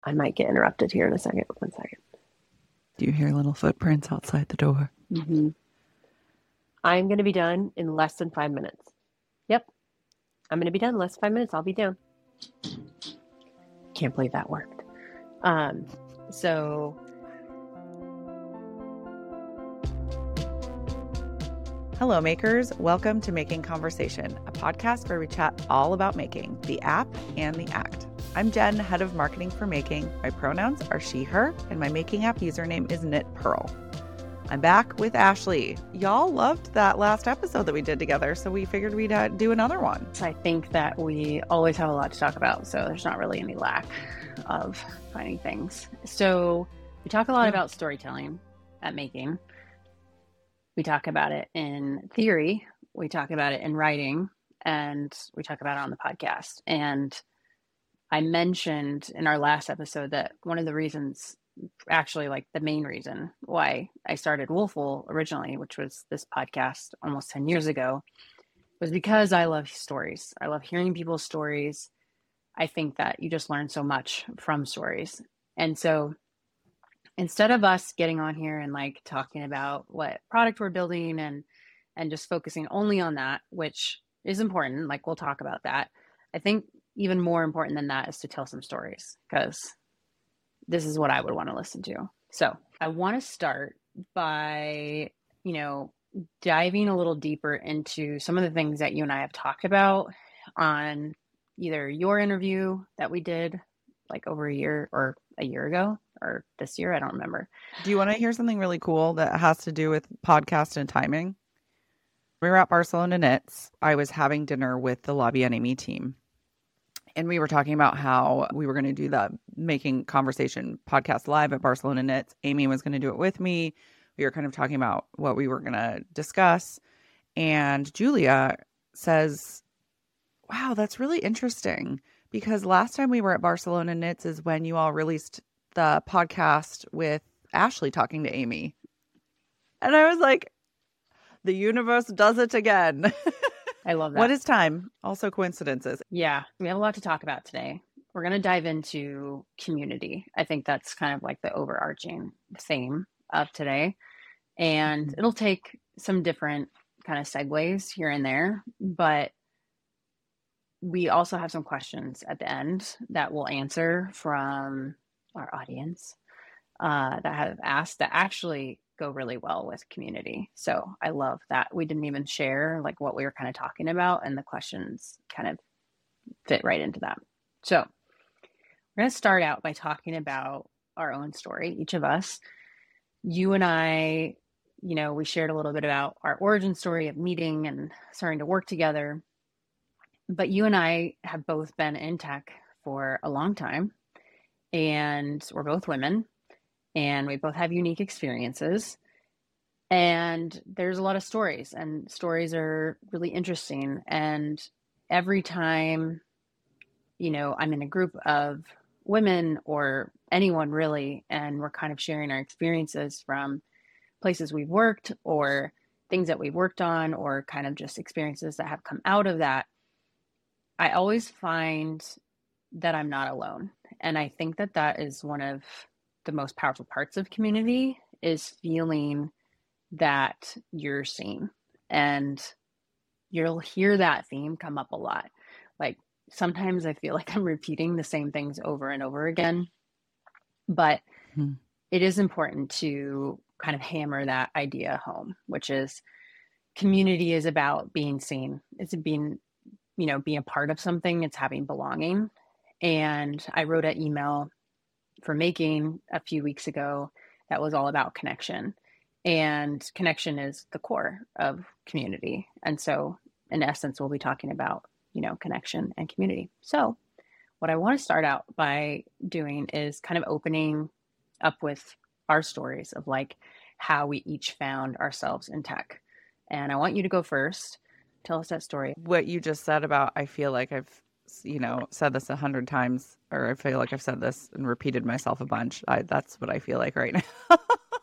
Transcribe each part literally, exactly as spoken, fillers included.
I might get interrupted here in a second. One second. Do you hear little footprints outside the door? Mm-hmm. I'm going to be done in less than five minutes. Yep. I'm going to be done in less than five minutes. I'll be down. Can't believe that worked. Um, so... Hello, makers. Welcome to Making Conversation, a podcast where we chat all about making, the app and the act. I'm Jen, head of marketing for Making. My pronouns are she, her, and my Making app username is Knit Pearl. I'm back with Ashley. Y'all loved that last episode that we did together, so we figured we'd uh, do another one. I think that we always have a lot to talk about, so there's not really any lack of finding things. So we talk a lot about storytelling at Making. We talk about it in theory, we talk about it in writing, and we talk about it on the podcast. And I mentioned in our last episode that one of the reasons, actually like the main reason why I started Woolful originally, which was this podcast almost ten years ago, was because I love stories. I love hearing people's stories. I think that you just learn so much from stories. And so instead of us getting on here and like talking about what product we're building and and just focusing only on that, which is important, like we'll talk about that, I think even more important than that is to tell some stories, because this is what I would want to listen to. So I want to start by, you know, diving a little deeper into some of the things that you and I have talked about on either your interview that we did like over a year or a year ago or this year. I don't remember. Do you want to hear something really cool that has to do with podcast and timing? We were at Barcelona Knits. I was having dinner with the La Bien Amy team. And we were talking about how we were going to do the Making Conversation podcast live at Barcelona Knits. Amy was going to do it with me. We were kind of talking about what we were going to discuss. And Julia says, wow, that's really interesting, because last time we were at Barcelona Knits is when you all released the podcast with Ashley talking to Amy. And I was like, the universe does it again. I love that. What is time? Also coincidences. Yeah, we have a lot to talk about today. We're going to dive into community. I think that's kind of like the overarching theme of today. And mm-hmm. it'll take some different kind of segues here and there, but we also have some questions at the end that we'll answer from our audience uh, that have asked that actually go really well with community. So I love that we didn't even share like what we were kind of talking about, and the questions kind of fit right into that. So we're going to start out by talking about our own story, each of us. You and I, you know, we shared a little bit about our origin story of meeting and starting to work together. But you and I have both been in tech for a long time, and we're both women, and we both have unique experiences, and there's a lot of stories, and stories are really interesting. And every time, you know, I'm in a group of women or anyone really, and we're kind of sharing our experiences from places we've worked or things that we've worked on, or kind of just experiences that have come out of that, I always find that I'm not alone. And I think that that is one of the most powerful parts of community, is feeling that you're seen. And you'll hear that theme come up a lot. Like sometimes I feel like I'm repeating the same things over and over again, but hmm. it is important to kind of hammer that idea home, which is community is about being seen. It's being you know, being a part of something, it's having belonging. And I wrote an email for Making a few weeks ago that was all about connection. And connection is the core of community. And so in essence, we'll be talking about, you know, connection and community. So what I want to start out by doing is kind of opening up with our stories of like how we each found ourselves in tech. And I want you to go first. Tell us that story. What you just said about, I feel like I've, you know, said this a hundred times, or I feel like I've said this and repeated myself a bunch. I, that's what I feel like right now.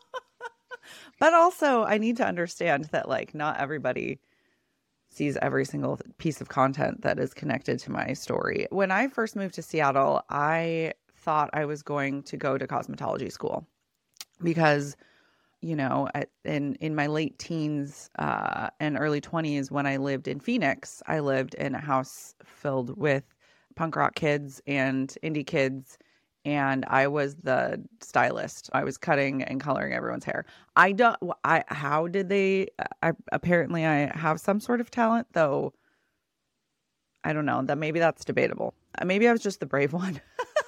But also I need to understand that like not everybody sees every single piece of content that is connected to my story. When I first moved to Seattle, I thought I was going to go to cosmetology school because, you know, at, in, in my late teens uh, and early twenties, when I lived in Phoenix, I lived in a house filled with punk rock kids and indie kids. And I was the stylist. I was cutting and coloring everyone's hair. I don't, I, how did they, I, apparently I have some sort of talent, though. I don't know, that maybe that's debatable. Maybe I was just the brave one.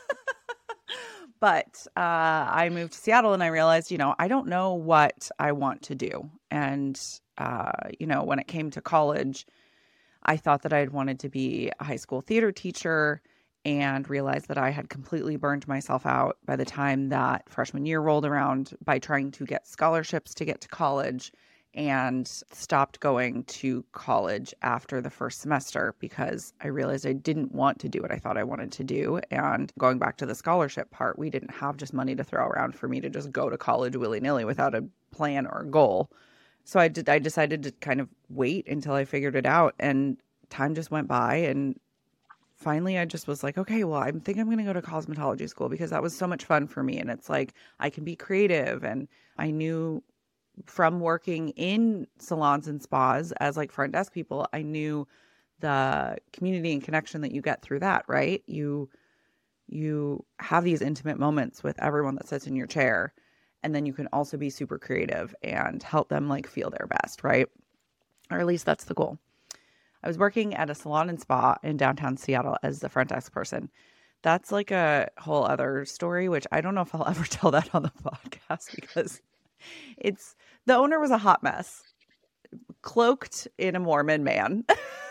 But uh, I moved to Seattle and I realized, you know, I don't know what I want to do. And, uh, you know, when it came to college, I thought that I had wanted to be a high school theater teacher and realized that I had completely burned myself out by the time that freshman year rolled around by trying to get scholarships to get to college, and stopped going to college after the first semester because I realized I didn't want to do what I thought I wanted to do. And going back to the scholarship part, we didn't have just money to throw around for me to just go to college willy-nilly without a plan or a goal. So I did, I decided to kind of wait until I figured it out, and time just went by, and finally I just was like, okay, well, I think I'm going to go to cosmetology school because that was so much fun for me. And it's like, I can be creative. And I knew from working in salons and spas as like front desk people, I knew the community and connection that you get through that, right? You, you have these intimate moments with everyone that sits in your chair, and then you can also be super creative and help them like feel their best, right? Or at least that's the goal. I was working at a salon and spa in downtown Seattle as the front desk person. That's like a whole other story, which I don't know if I'll ever tell that on the podcast because it's, the owner was a hot mess, cloaked in a Mormon man.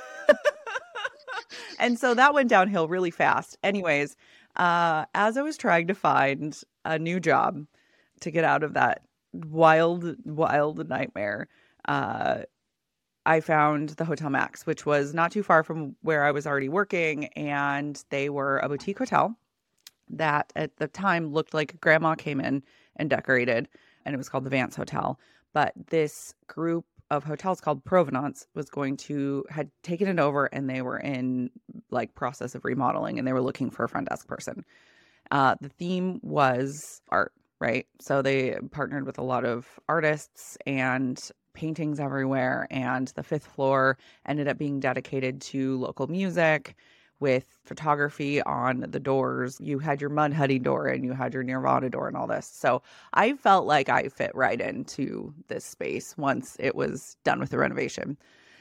And so that went downhill really fast. Anyways, uh, as I was trying to find a new job to get out of that wild, wild nightmare, uh, I found the Hotel Max, which was not too far from where I was already working. And they were a boutique hotel that at the time looked like grandma came in and decorated, and it was called the Vance Hotel. But this group of hotels called Provenance was going to, had taken it over, and they were in like process of remodeling, and they were looking for a front desk person. Uh, the theme was art, right? So they partnered with a lot of artists and paintings everywhere. And the fifth floor ended up being dedicated to local music with photography on the doors. You had your Mudhuddy door and you had your Nirvana door and all this. So I felt like I fit right into this space once it was done with the renovation.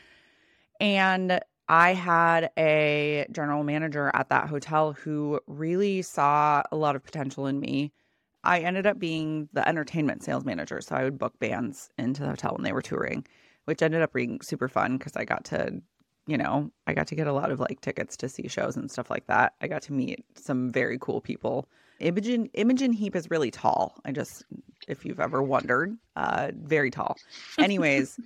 And I had a general manager at that hotel who really saw a lot of potential in me. I ended up being the entertainment sales manager. So I would book bands into the hotel when they were touring, which ended up being super fun because I got to, you know, I got to get a lot of like tickets to see shows and stuff like that. I got to meet some very cool people. Imogen, Imogen Heap is really tall. I just, if you've ever wondered, uh, very tall. Anyways,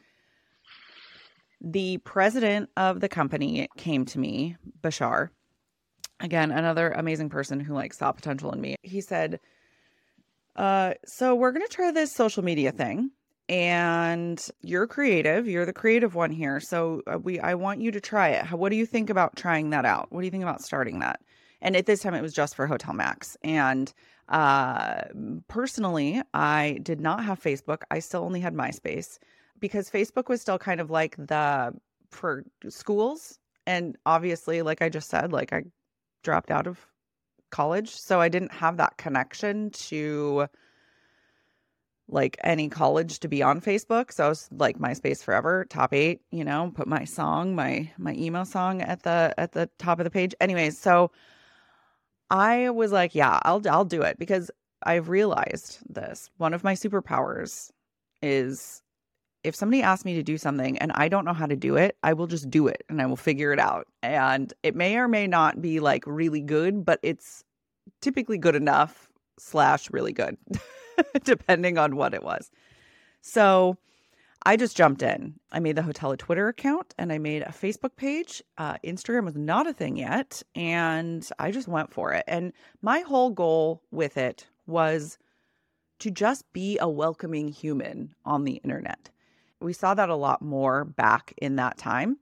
the president of the company came to me, Bashar. Again, another amazing person who like saw potential in me. He said, uh, so we're going to try this social media thing, and you're creative. You're the creative one here. So uh, we, I want you to try it. How, what do you think about trying that out? What do you think about starting that? And at this time it was just for Hotel Max. And, uh, personally, I did not have Facebook. I still only had MySpace because Facebook was still kind of like the, for schools. And obviously, like I just said, like I dropped out of college, so I didn't have that connection to like any college to be on Facebook. So I was like MySpace forever, top eight, you know, put my song, my my emo song at the at the top of the page. Anyways, so I was like, yeah, I'll I'll do it because I've realized this. One of my superpowers is if somebody asks me to do something and I don't know how to do it, I will just do it and I will figure it out. And it may or may not be like really good, but it's typically good enough slash really good, depending on what it was. So I just jumped in. I made the hotel a Twitter account and I made a Facebook page. Uh, Instagram was not a thing yet. And I just went for it. And my whole goal with it was to just be a welcoming human on the internet. We saw that a lot more back in that time.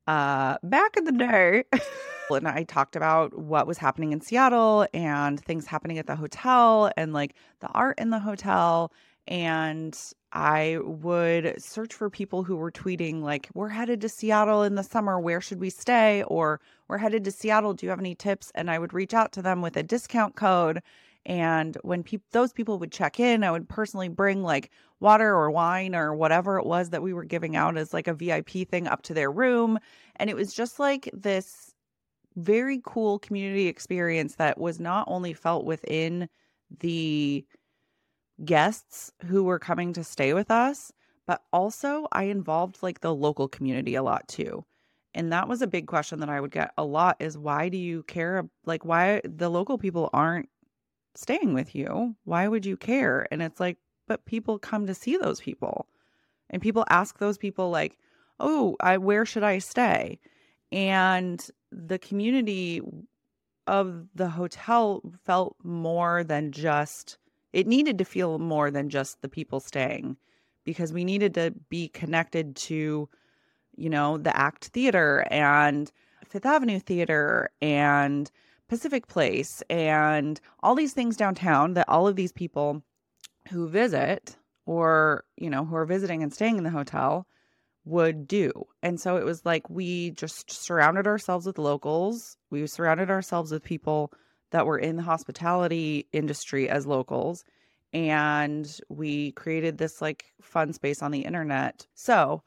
uh, back in the day. And I talked about what was happening in Seattle and things happening at the hotel and like the art in the hotel. And I would search for people who were tweeting like, we're headed to Seattle in the summer. Where should we stay? Or we're headed to Seattle. Do you have any tips? And I would reach out to them with a discount code. And when pe- those people would check in, I would personally bring like water or wine or whatever it was that we were giving out as like a V I P thing up to their room. And it was just like this very cool community experience that was not only felt within the guests who were coming to stay with us, but also I involved like the local community a lot too. And that was a big question that I would get a lot is why do you care? Like why the local people aren't staying with you? Why would you care? And it's like, but people come to see those people and people ask those people like, oh, I, where should I stay? And the community of the hotel felt more than just, it needed to feel more than just the people staying because we needed to be connected to, you know, the ACT Theater and Fifth Avenue Theater and Pacific Place and all these things downtown that all of these people who visit or, you know, who are visiting and staying in the hotel would do. And so it was like we just surrounded ourselves with locals. We surrounded ourselves with people that were in the hospitality industry as locals. And we created this like fun space on the internet. So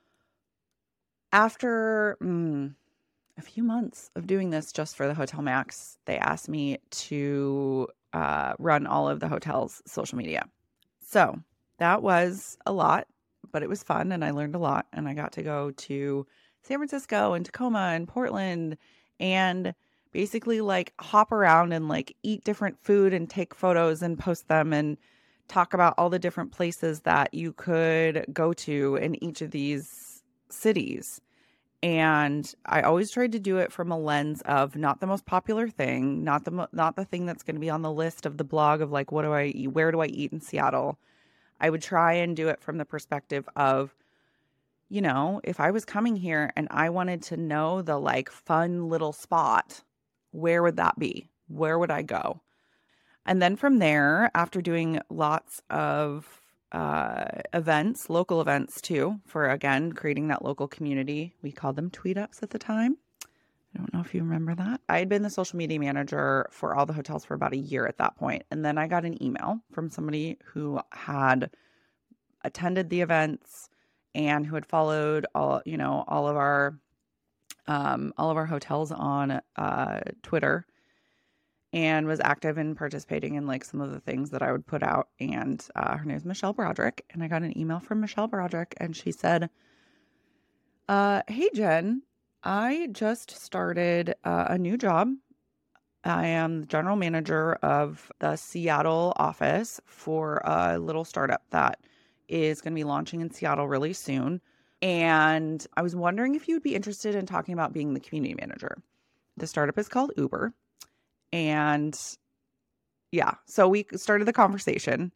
after mm, a few months of doing this just for the Hotel Max, they asked me to uh, run all of the hotel's social media. So that was a lot, but it was fun and I learned a lot. And I got to go to San Francisco and Tacoma and Portland and basically like hop around and like eat different food and take photos and post them and talk about all the different places that you could go to in each of these cities. And I always tried to do it from a lens of not the most popular thing, not the mo- not the thing that's going to be on the list of the blog of like, what do I eat? Where do I eat in Seattle? I would try and do it from the perspective of, you know, if I was coming here and I wanted to know the like fun little spot, where would that be? Where would I go? And then from there, after doing lots of uh, events, local events too, for again, creating that local community, we called them tweet ups at the time. I don't know if you remember that. I had been the social media manager for all the hotels for about a year at that point. And then I got an email from somebody who had attended the events and who had followed all, you know, all of our, um, all of our hotels on uh, Twitter and was active in participating in like some of the things that I would put out. And uh, her name is Michelle Broderick. And I got an email from Michelle Broderick and she said, uh, hey, Jen, I just started uh, a new job. I am the general manager of the Seattle office for a little startup that is going to be launching in Seattle really soon. And I was wondering if you would be interested in talking about being the community manager. The startup is called Uber. And yeah, so we started the conversation.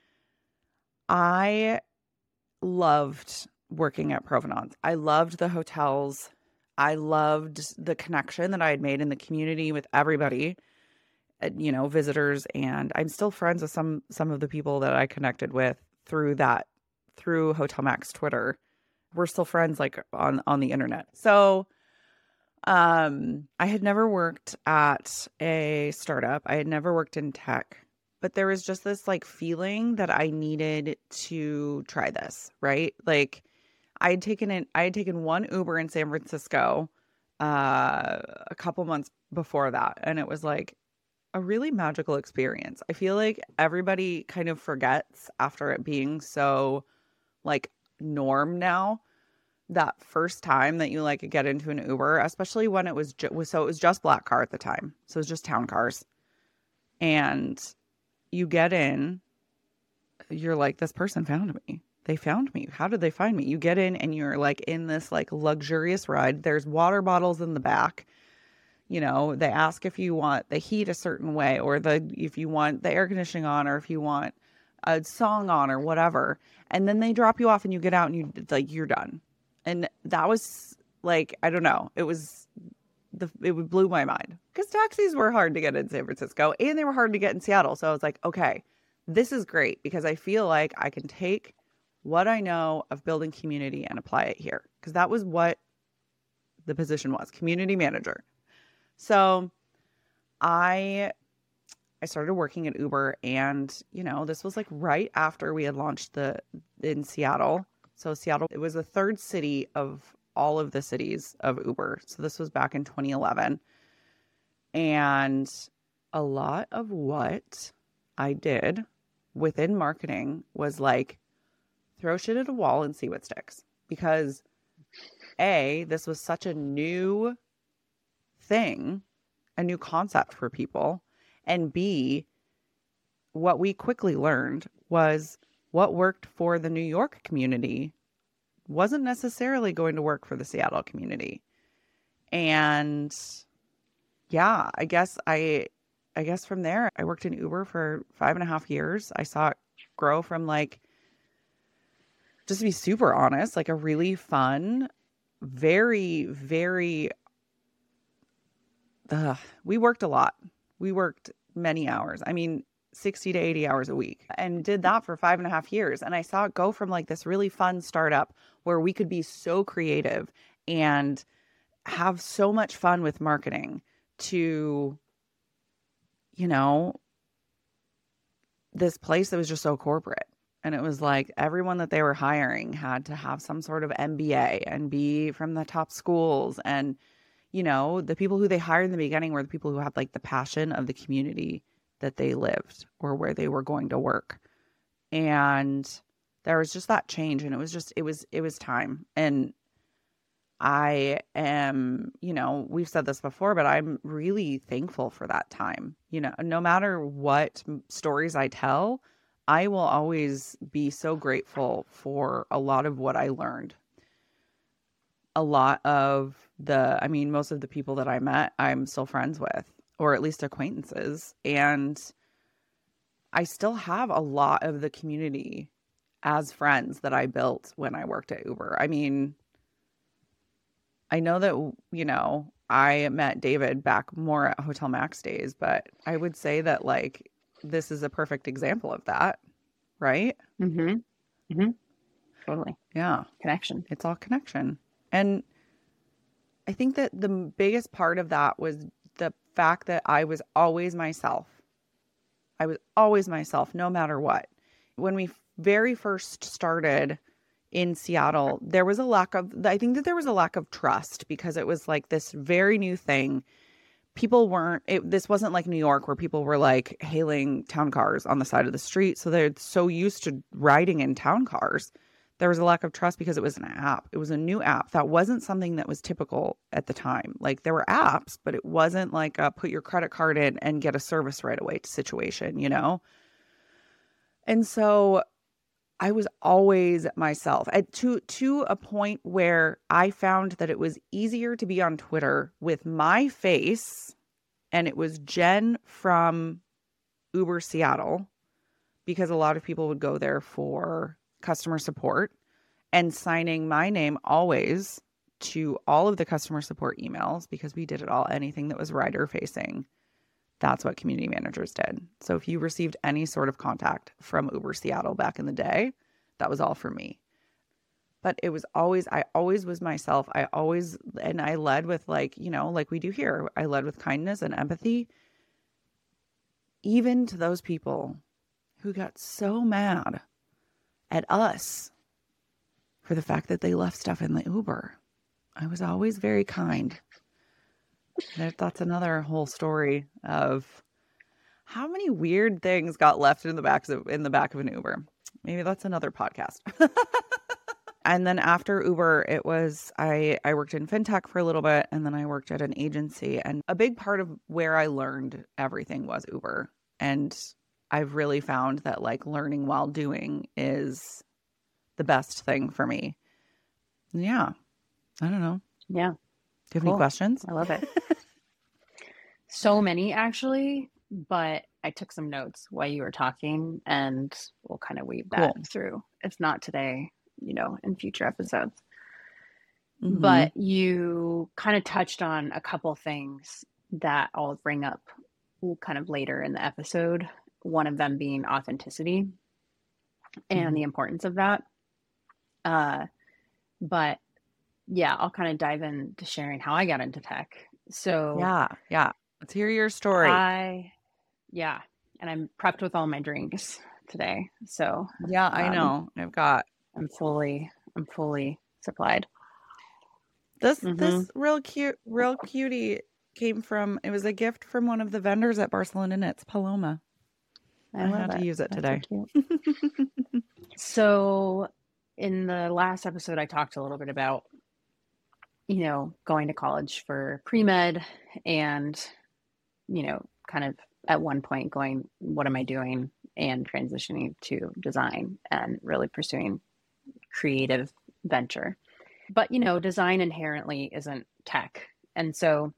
I loved working at Provenance. I loved the hotels. I loved the connection that I had made in the community with everybody, you know, visitors. And I'm still friends with some, some of the people that I connected with through that, through Hotel Max Twitter. We're still friends like on, on the internet. So, um, I had never worked at a startup. I had never worked in tech, but there was just this like feeling that I needed to try this, right? Like, I had taken it. I had taken one Uber in San Francisco uh, a couple months before that, and it was like a really magical experience. I feel like everybody kind of forgets after it being so like norm now. That first time that you like get into an Uber, especially when it was ju- so it was just Black Car at the time, so it was just town cars, and you get in, you're like, this person found me. They found me. How did they find me? You get in and you're like in this like luxurious ride. There's water bottles in the back. You know, they ask if you want the heat a certain way or the if you want the air conditioning on or if you want a song on or whatever. And then they drop you off and you get out and you like you're done. And that was like, I don't know. It was the it blew my mind because taxis were hard to get in San Francisco and they were hard to get in Seattle. So I was like, okay, this is great because I feel like I can take what I know of building community and apply it here, because that was what the position was, community manager. So I I started working at Uber, and you know, this was like right after we had launched the in Seattle. So Seattle, it was the third city of all of the cities of Uber. So this was back in twenty eleven. And a lot of what I did within marketing was like throw shit at a wall and see what sticks. Because A, this was such a new thing, a new concept for people. And B, what we quickly learned was what worked for the New York community wasn't necessarily going to work for the Seattle community. And yeah, I guess I, I guess from there, I worked in Uber for five and a half years. I saw it grow from like, just to be super honest, like a really fun, very, very, uh, we worked a lot. We worked many hours. I mean, sixty to eighty hours a week, and did that for five and a half years. And I saw it go from like this really fun startup where we could be so creative and have so much fun with marketing to, you know, this place that was just so corporate. And it was like everyone that they were hiring had to have some sort of M B A and be from the top schools. And, you know, the people who they hired in the beginning were the people who had like the passion of the community that they lived or where they were going to work. And there was just that change. And it was just, it was, it was time. And I am, you know, we've said this before, but I'm really thankful for that time. You know, no matter what stories I tell, I will always be so grateful for a lot of what I learned. A lot of the, I mean, most of the people that I met, I'm still friends with, or at least acquaintances. And I still have a lot of the community as friends that I built when I worked at Uber. I mean, I know that, you know, I met David back more at Hotel Max days, but I would say that like, this is a perfect example of that, right? Mm-hmm. Mm-hmm. Totally. Yeah. Connection. It's all connection. And I think that the biggest part of that was the fact that I was always myself. I was always myself, no matter what. When we very first started in Seattle, there was a lack of, I think that there was a lack of trust because it was like this very new thing. People weren't, it, this wasn't like New York where people were like hailing town cars on the side of the street. So they're so used to riding in town cars. There was a lack of trust because it was an app. It was a new app. That wasn't something that was typical at the time. Like there were apps, but it wasn't like a put your credit card in and get a service right away situation, you know? And so I was always myself at, to, to a point where I found that it was easier to be on Twitter with my face, and it was Jen from Uber Seattle, because a lot of people would go there for customer support, and signing my name always to all of the customer support emails, because we did it all, anything that was rider facing. That's what community managers did. So if you received any sort of contact from Uber Seattle back in the day, that was all for me. But it was always, I always was myself. I always, and I led with like, you know, like we do here, I led with kindness and empathy, even to those people who got so mad at us for the fact that they left stuff in the Uber. I was always very kind. That's another whole story of how many weird things got left in the back of in the back of an Uber. Maybe that's another podcast. And then after Uber, it was I I worked in fintech for a little bit, and then I worked at an agency. And a big part of where I learned everything was Uber. And I've really found that like learning while doing is the best thing for me. Yeah. I don't know. Yeah. Do you have Cool. any questions? I love it. So many actually, but I took some notes while you were talking, and we'll kind of weave that Cool. through. If not today, you know, in future episodes. Mm-hmm. but you kind of touched on a couple things that I'll bring up kind of later in the episode. One of them being authenticity and Mm-hmm. the importance of that. Uh, but yeah, I'll kind of dive into sharing how I got into tech. So Yeah. Yeah. Let's hear your story. I, yeah, and I'm prepped with all my drinks today. So Yeah, I um, know. I've got I'm fully, I'm fully supplied. this Mm-hmm. this real cute real cutie came from it was a gift from one of the vendors at Barcelona Knits, Paloma. I I love had to it. use it That's so today. cute. So in the last episode, I talked a little bit about, you know, going to college for pre-med and, you know, kind of at one point going, what am I doing? And transitioning to design and really pursuing creative venture. But, you know, design inherently isn't tech. And so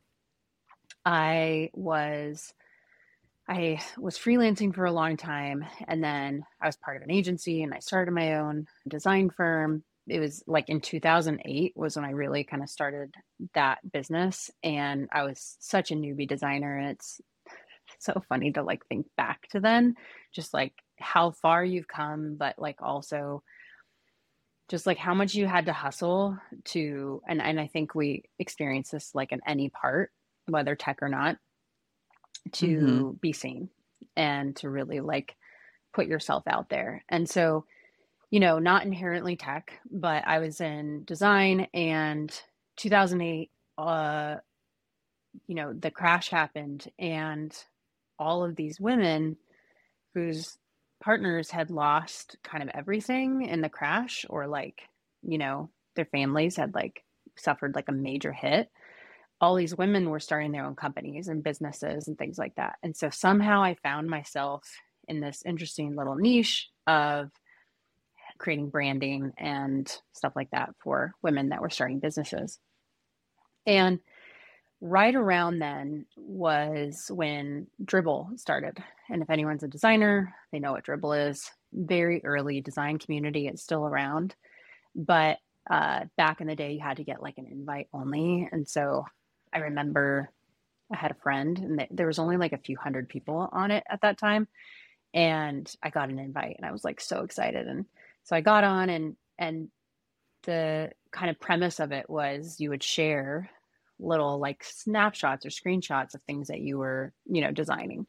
I was I was freelancing for a long time, and then I was part of an agency and I started my own design firm. It was like in two thousand eight was when I really kind of started that business, and I was such a newbie designer, and it's so funny to like think back to then, just like how far you've come, but like also just like how much you had to hustle to, and, and I think we experience this like in any part, whether tech or not, Mm-hmm. to be seen and to really like put yourself out there. And so, you know, not inherently tech, but I was in design, and two thousand eight, uh, you know, the crash happened, and all of these women whose partners had lost kind of everything in the crash, or like, you know, their families had like suffered like a major hit. All these women were starting their own companies and businesses and things like that. And so somehow I found myself in this interesting little niche of creating branding and stuff like that for women that were starting businesses. And right around then was when Dribbble started. And if anyone's a designer, they know what Dribbble is. Very early design community. It's still around. But uh, back in the day, you had to get like an invite only. And so I remember I had a friend, and there was only like a few hundred people on it at that time. And I got an invite, and I was like so excited. And so I got on, and and the kind of premise of it was you would share little like snapshots or screenshots of things that you were, you know, designing.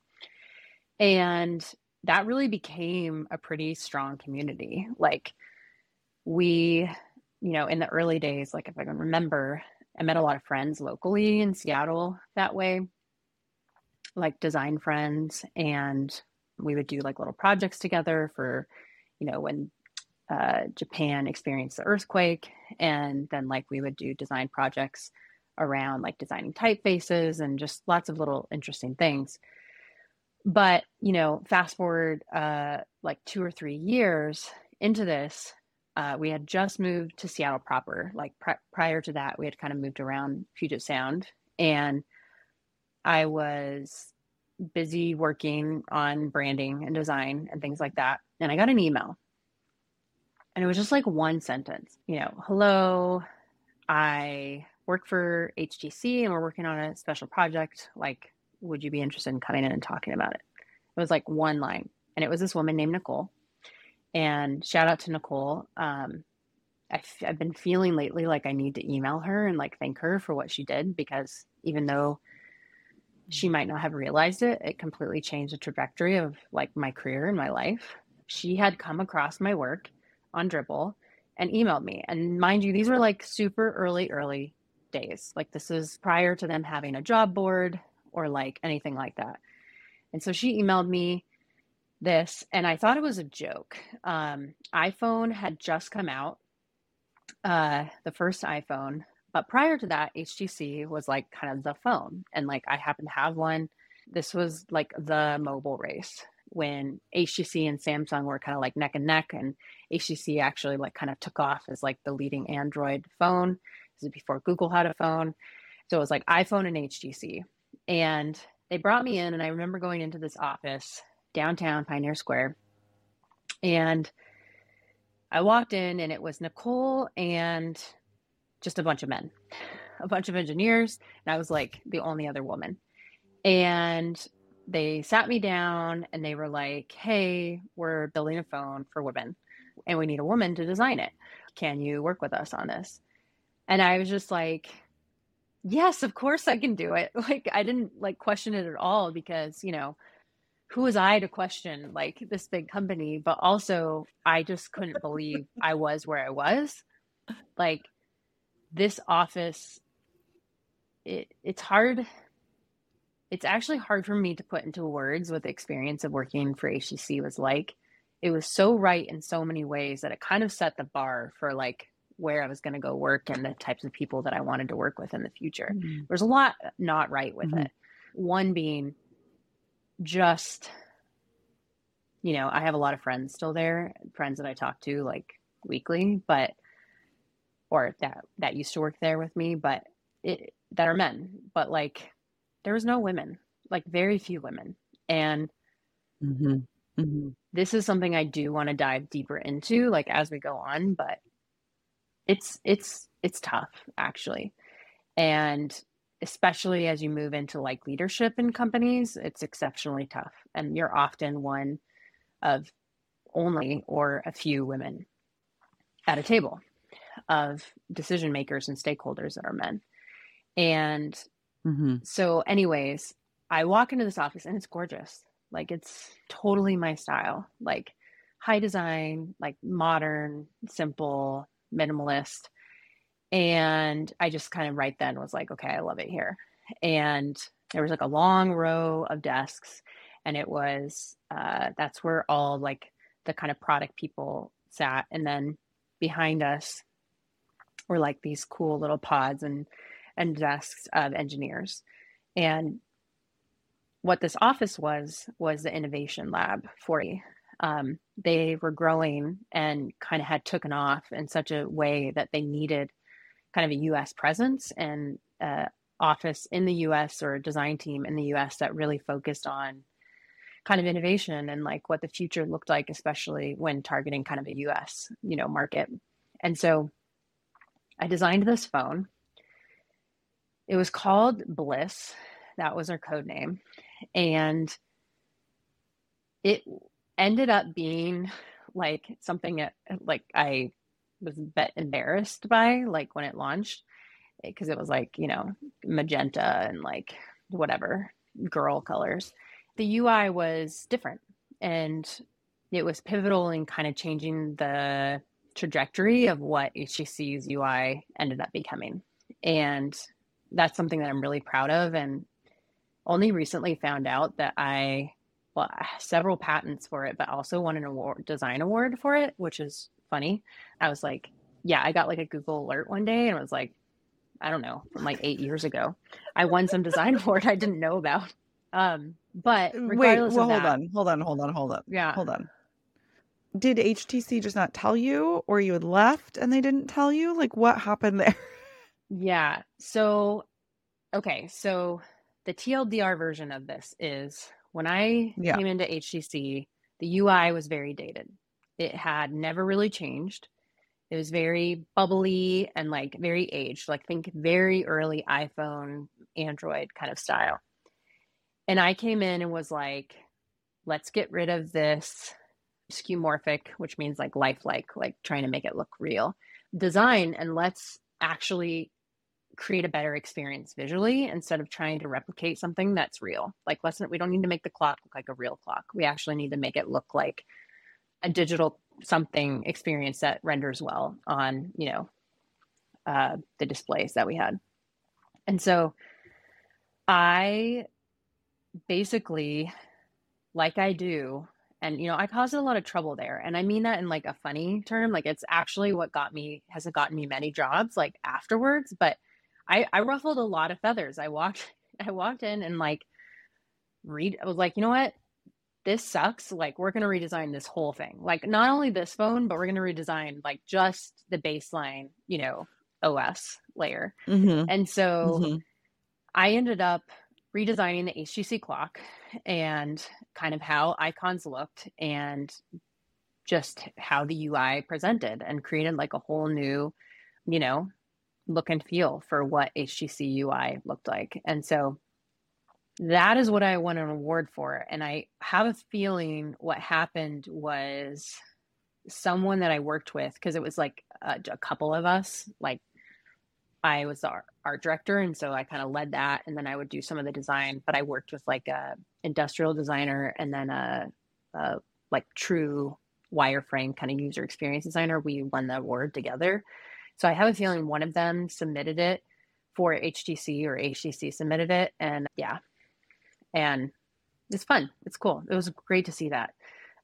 And that really became a pretty strong community. Like we, you know, in the early days, like if I can remember, I met a lot of friends locally in Seattle that way, like design friends. And we would do like little projects together for, you know, when uh, Japan experienced the earthquake. And then like we would do design projects around like designing typefaces and just lots of little interesting things. But, you know, fast forward uh, like two or three years into this, uh, we had just moved to Seattle proper. Like pr- prior to that, we had kind of moved around Puget Sound, and I was busy working on branding and design and things like that. And I got an email, and it was just like one sentence, you know, hello, I work for H T C and we're working on a special project. Like, would you be interested in coming in and talking about it? It was like one line. And it was this woman named Nicole. And shout out to Nicole. Um, I've, I've been feeling lately like I need to email her and like thank her for what she did, because even though she might not have realized it, it completely changed the trajectory of like my career and my life. She had come across my work on Dribbble and emailed me. And mind you, these were like super early, early days. Like this is prior to them having a job board or like anything like that. And so she emailed me this, and I thought it was a joke. Um, iPhone had just come out, uh, the first iPhone. But prior to that, H T C was like kind of the phone. And like I happened to have one. This was like the mobile race when H T C and Samsung were kind of like neck and neck. And H T C actually like kind of took off as like the leading Android phone. This is before Google had a phone. So it was like iPhone and H T C. And they brought me in, and I remember going into this office downtown Pioneer Square. And I walked in, and it was Nicole and just a bunch of men, a bunch of engineers. And I was like the only other woman. And they sat me down and they were like, hey, we're building a phone for women and we need a woman to design it. Can you work with us on this? And I was just like, yes, of course I can do it. Like, I didn't like question it at all because, you know, who was I to question like this big company? But also I just couldn't believe I was where I was. Like this office, it, it's hard. It's actually hard for me to put into words what the experience of working for H T C was like. It was so right in so many ways that it kind of set the bar for like where I was going to go work and the types of people that I wanted to work with in the future. Mm-hmm. There's a lot not right with mm-hmm. it. One being just, you know, I have a lot of friends still there, friends that I talk to like weekly, but, or that, that used to work there with me, but it, that are men, but like, there was no women, like very few women. And mm-hmm. Mm-hmm. this is something I do want to dive deeper into, like as we go on, but it's, it's, it's tough actually. And especially as you move into like leadership in companies, it's exceptionally tough. And you're often one of only or a few women at a table of decision makers and stakeholders that are men. And mm-hmm. so anyways, I walk into this office and it's gorgeous. Like it's totally my style, like high design, like modern, simple, minimalist. And I just kind of right then was like, okay, I love it here. And there was like a long row of desks and it was, uh, that's where all like the kind of product people sat. And then behind us were like these cool little pods and, and desks of engineers. And what this office was, was the innovation lab for me. Um, they were growing and kind of had taken off in such a way that they needed kind of a U S presence and uh, office in the U S or a design team in the U S that really focused on kind of innovation and like what the future looked like, especially when targeting kind of a U S, you know, market. And so I designed this phone. It was called Bliss. That was our code name. And it ended up being like something that, like I was a bit embarrassed by, like when it launched, because it was like, you know, magenta and like whatever girl colors. The U I was different and it was pivotal in kind of changing the trajectory of what H T C's U I ended up becoming. And that's something that I'm really proud of. And only recently found out that I, well, I have several patents for it, but also won an award, design award for it, which is funny. I was like, yeah, I got like a Google alert one day and it was like, I don't know, from like eight years ago, I won some design award I didn't know about. Um, but regardless Wait, well, of hold that, on, hold on, hold on, hold on. Yeah. Hold on. Did H T C just not tell you, or you had left and they didn't tell you? Like what happened there? Yeah. So, okay. So the T L D R version of this is when I yeah. came into H T C, the U I was very dated. It had never really changed. It was very bubbly and like very aged, like think very early iPhone, Android kind of style. And I came in and was like, let's get rid of this skeuomorphic, which means like lifelike, like trying to make it look real design. And let's actually create a better experience visually instead of trying to replicate something that's real. Like, let's not, we don't need to make the clock look like a real clock. We actually need to make it look like a digital something experience that renders well on, you know, uh, the displays that we had. And so I basically, like I do, and, you know, I caused a lot of trouble there. And I mean that in like a funny term, like it's actually what got me, has gotten me many jobs like afterwards, but I, I ruffled a lot of feathers. I walked, I walked in and like read, I was like, you know what? This sucks. Like, we're going to redesign this whole thing. Like, not only this phone, but we're going to redesign like just the baseline, you know, O S layer. Mm-hmm. And so mm-hmm. I ended up redesigning the H T C clock and kind of how icons looked and just how the U I presented, and created like a whole new, you know, look and feel for what H T C U I looked like. And so that is what I won an award for. And I have a feeling what happened was someone that I worked with, because it was like a, a couple of us, like I was the art, art director. And so I kind of led that. And then I would do some of the design, but I worked with like a industrial designer and then a, a like true wireframe kind of user experience designer. We won the award together. So I have a feeling one of them submitted it for H T C or H T C submitted it. And yeah, and it's fun. It's cool. It was great to see that.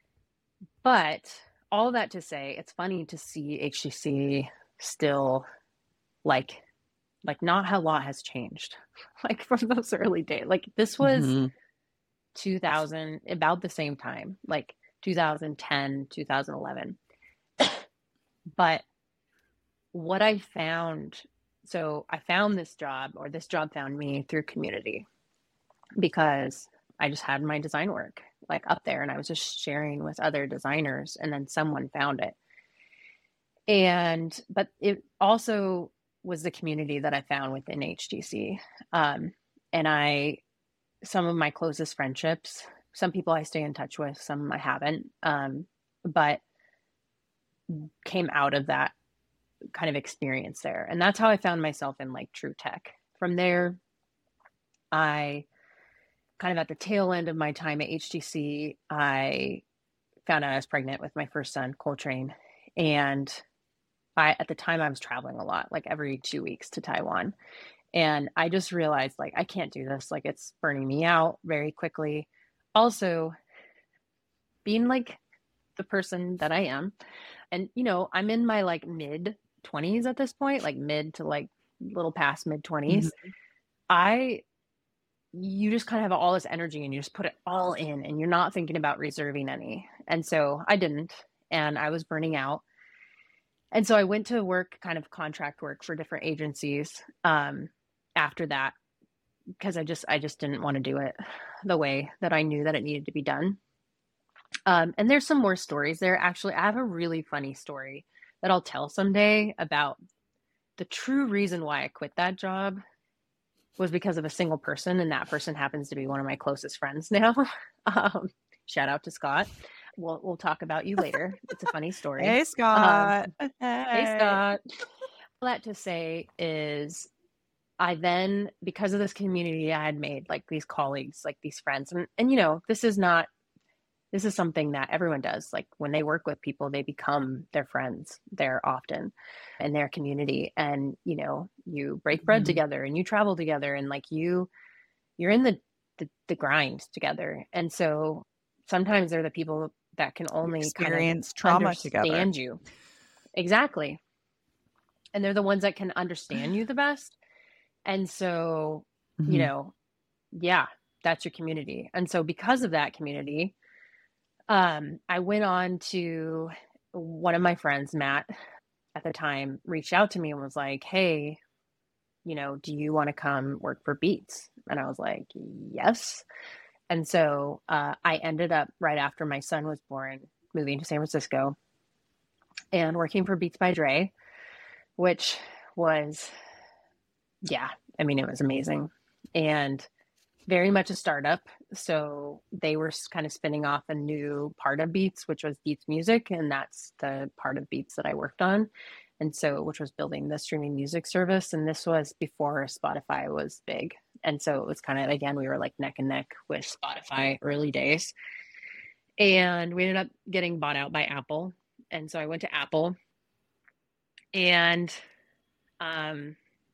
But all that to say, it's funny to see H T C still like, like not a lot has changed, like from those early days. Like this was mm-hmm. two thousand, about the same time, like two thousand ten, two thousand eleven. But what I found, so I found this job, or this job found me through community, because I just had my design work like up there and I was just sharing with other designers, and then someone found it. And, but it also was the community that I found within H T C. Um, and I, some of my closest friendships, some people I stay in touch with, some I haven't, um, but came out of that kind of experience there. And that's how I found myself in like true tech. From there, I kind of at the tail end of my time at H T C, I found out I was pregnant with my first son, Coltrane. And I, at the time I was traveling a lot, like every two weeks to Taiwan. And I just realized like, I can't do this. Like it's burning me out very quickly. Also being like the person that I am. And, you know, I'm in my like mid twenties at this point, like mid to like little past mid twenties. Mm-hmm. I, you just kind of have all this energy and you just put it all in and you're not thinking about reserving any. And so I didn't, and I was burning out. And so I went to work, kind of contract work for different agencies um, after that, because I just, I just didn't want to do it the way that I knew that it needed to be done. Um, and there's some more stories there. Actually, I have a really funny story that I'll tell someday about the true reason why I quit that job was because of a single person. And that person happens to be one of my closest friends now. um, shout out to Scott. We'll, we'll talk about you later. It's a funny story. Hey, Scott. Um, hey. hey, Scott. All that to say is I then, because of this community I had made, like these colleagues, like these friends, and, and, you know, this is not, this is something that everyone does. Like when they work with people, they become their friends there often in their community. And, you know, you break bread mm-hmm. together and you travel together and like you, you're in the, the, the grind together. And so sometimes they're the people that can only experience kind of trauma understand together. you. Exactly. And they're the ones that can understand you the best. And so, mm-hmm. you know, yeah, that's your community. And so because of that community, um, I went on to one of my friends, Matt, at the time, reached out to me and was like, hey, you know, do you want to come work for Beats? And I was like, yes. And so uh, I ended up right after my son was born, moving to San Francisco and working for Beats by Dre, which was, yeah, I mean, it was amazing and very much a startup. So they were kind of spinning off a new part of Beats, which was Beats Music. And that's the part of Beats that I worked on. And so, which was building the streaming music service. And this was before Spotify was big. And so it was kind of, again, we were like neck and neck with Spotify early days. And we ended up getting bought out by Apple. And so I went to Apple and um,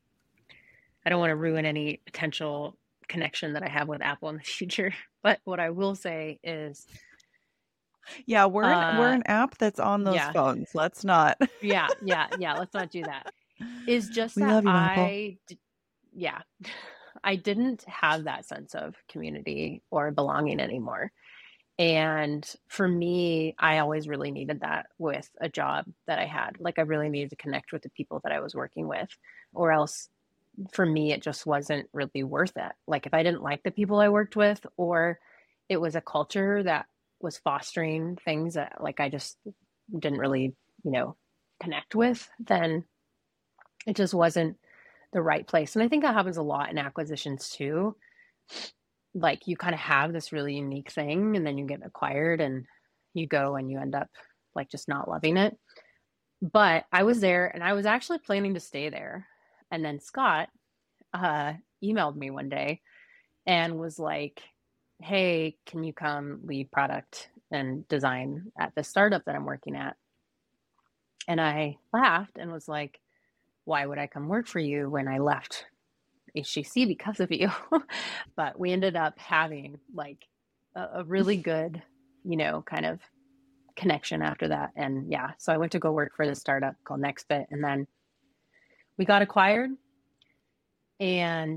I don't want to ruin any potential connection that I have with Apple in the future. But what I will say is, yeah, we're uh, an, we're an app that's on those yeah. phones. Let's not. yeah, yeah, yeah. Let's not do that. Is just we that love you, I, d- yeah, I didn't have that sense of community or belonging anymore. And for me, I always really needed that with a job that I had. Like I really needed to connect with the people that I was working with, or else for me, it just wasn't really worth it. Like if I didn't like the people I worked with, or it was a culture that was fostering things that like I just didn't really, you know, connect with, then it just wasn't the right place. And I think that happens a lot in acquisitions too. Like you kind of have this really unique thing and then you get acquired and you go and you end up like just not loving it. But I was there and I was actually planning to stay there. And then Scott uh, emailed me one day and was like, hey, can you come lead product and design at the startup that I'm working at? And I laughed and was like, why would I come work for you when I left H T C because of you? But we ended up having like a, a really good, you know, kind of connection after that. And yeah, so I went to go work for this startup called NextFit, and then we got acquired. And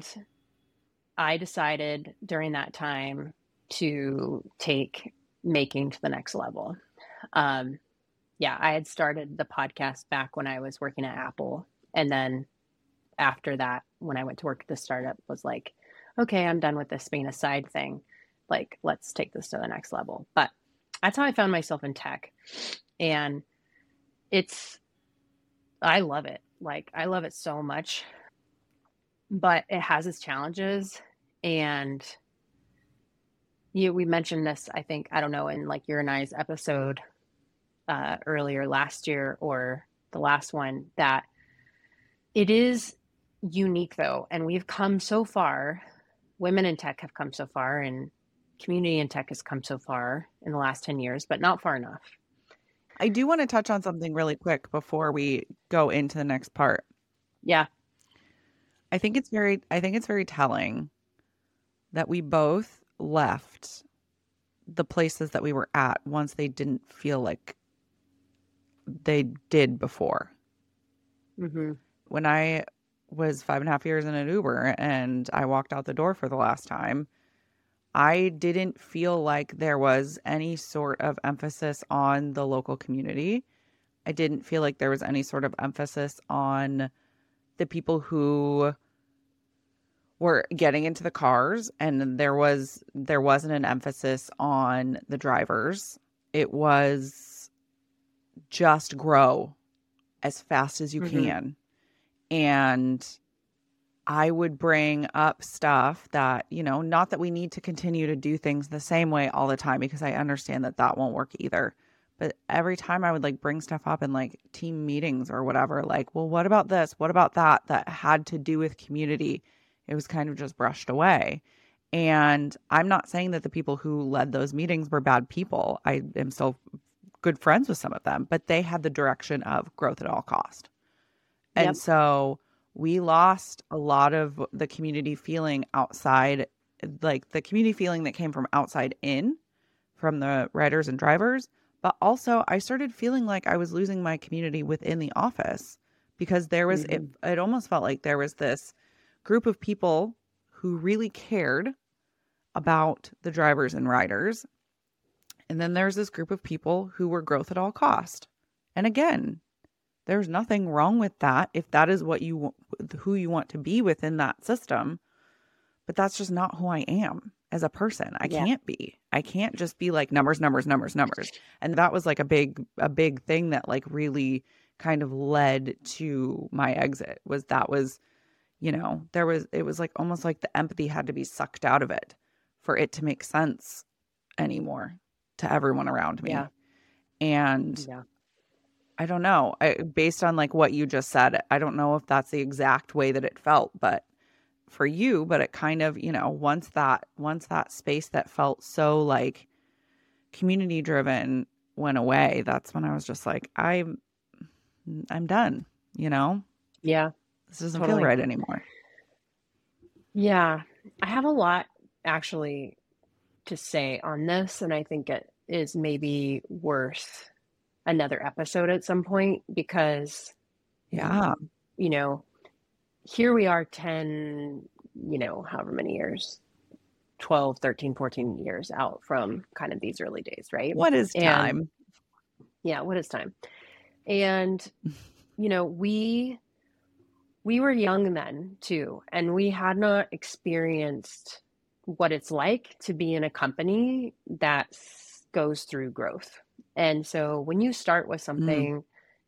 I decided during that time to take making to the next level. Um, yeah, I had started the podcast back when I was working at Apple. And then after that, when I went to work at the startup, was like, okay, I'm done with this being a side thing. Like, let's take this to the next level. But that's how I found myself in tech. And it's, I love it. Like, I love it so much, but it has its challenges. And you, we mentioned this, I think, I don't know, in like your and I's episode uh, earlier last year or the last one, that it is unique though. And we've come so far. Women in tech have come so far, and community in tech has come so far in the last ten years, but not far enough. I do want to touch on something really quick before we go into the next part. Yeah. I think it's very, I think it's very telling that we both left the places that we were at once they didn't feel like they did before. Mm-hmm. When I was five and a half years in an Uber and I walked out the door for the last time, I didn't feel like there was any sort of emphasis on the local community. I didn't feel like there was any sort of emphasis on the people who were getting into the cars, and there was there wasn't an emphasis on the drivers. It was just grow as fast as you Mm-hmm. can. And I would bring up stuff that, you know, not that we need to continue to do things the same way all the time, because I understand that that won't work either. But every time I would like bring stuff up in like team meetings or whatever, like, well, what about this? What about that? That had to do with community. It was kind of just brushed away. And I'm not saying that the people who led those meetings were bad people. I am still good friends with some of them, but they had the direction of growth at all cost. And Yep. so we lost a lot of the community feeling outside, like the community feeling that came from outside in, from the riders and drivers. But also I started feeling like I was losing my community within the office, because there was, Mm-hmm. it, it almost felt like there was this group of people who really cared about the drivers and riders. And then there's this group of people who were growth at all cost. And again, there's nothing wrong with that if that is what you who you want to be within that system. But that's just not who I am as a person. I Yeah. can't be. I can't just be like numbers, numbers, numbers, numbers. And that was like a big a big thing that like really kind of led to my exit, was that was, you know, there was it was like almost like the empathy had to be sucked out of it for it to make sense anymore to everyone around me. Yeah. And Yeah. I don't know. I, based on like what you just said, I don't know if that's the exact way that it felt, but for you, but it kind of, you know, once that, once that space that felt so like community driven went away, that's when I was just like, I'm, I'm done, you know? Yeah. This doesn't Totally. feel right anymore. Yeah. I have a lot actually to say on this, and I think it is maybe worth another episode at some point, because Yeah. you know, here we are ten, you know, however many years, twelve, thirteen, fourteen years out from kind of these early days, right? What is And time? yeah, what is time? And you know, we we were young then too, and we had not experienced what it's like to be in a company that goes through growth. And so when you start with something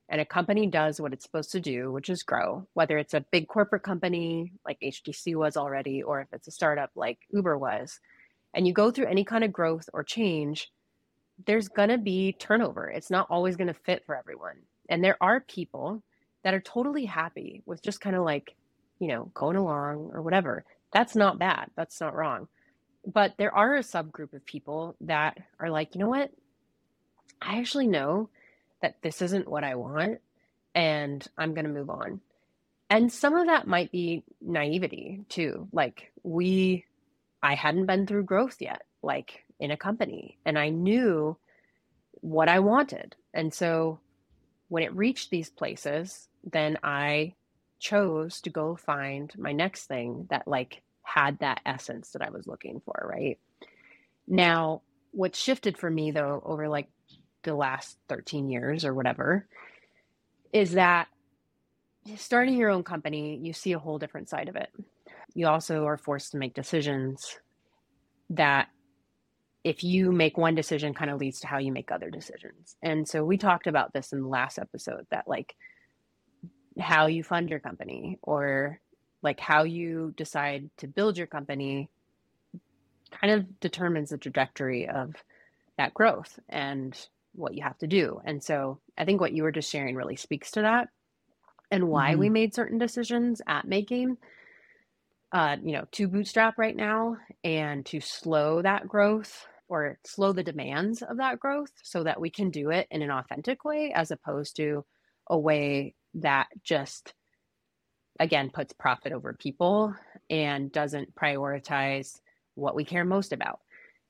and a company does what it's supposed to do, which is grow, whether it's a big corporate company like H T C was already, or if it's a startup like Uber was, and you go through any kind of growth or change, there's going to be turnover. It's not always going to fit for everyone. And there are people that are totally happy with just kind of like, you know, going along or whatever. That's not bad. That's not wrong. But there are a subgroup of people that are like, you know what? I actually know that this isn't what I want, and I'm going to move on. And some of that might be naivety too. Like we, I hadn't been through growth yet, like in a company, and I knew what I wanted. And so when it reached these places, then I chose to go find my next thing that like had that essence that I was looking for, right? Now, what shifted for me though over like the last thirteen years or whatever is that starting your own company, you see a whole different side of it. You also are forced to make decisions that if you make one decision kind of leads to how you make other decisions. And so we talked about this in the last episode, that like how you fund your company or like how you decide to build your company kind of determines the trajectory of that growth and what you have to do. And so I think what you were just sharing really speaks to that and why Mm-hmm. we made certain decisions at Making, uh, you know, to bootstrap right now and to slow that growth or slow the demands of that growth so that we can do it in an authentic way as opposed to a way that just, again, puts profit over people and doesn't prioritize what we care most about.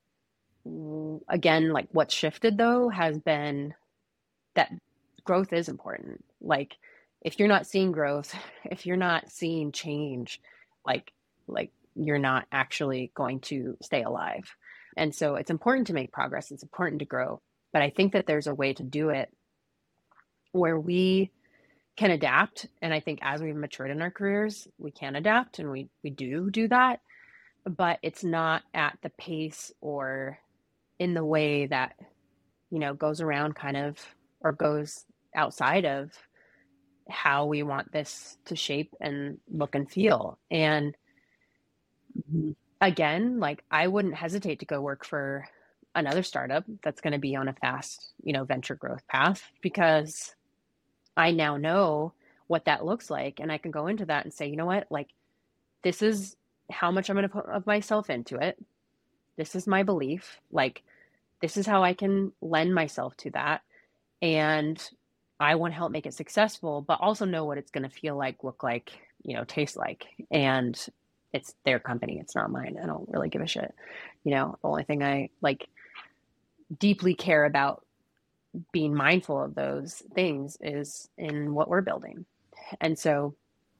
Again, like what's shifted though has been that growth is important. Like if you're not seeing growth, if you're not seeing change, like like you're not actually going to stay alive. And so it's important to make progress. It's important to grow. But I think that there's a way to do it where we can adapt. And I think as we've matured in our careers, we can adapt and we we do do that. But it's not at the pace or in the way that, you know, goes around kind of or goes outside of how we want this to shape and look and feel. And Mm-hmm. again, like I wouldn't hesitate to go work for another startup that's going to be on a fast, you know, venture growth path because I now know what that looks like. And I can go into that and say, you know what, like this is how much I'm going to put of myself into it. This is my belief. Like this is how I can lend myself to that. And I want to help make it successful, but also know what it's going to feel like, look like, you know, taste like. And it's their company. It's not mine. I don't really give a shit. You know, the only thing I like deeply care about being mindful of those things is in what we're building. And so,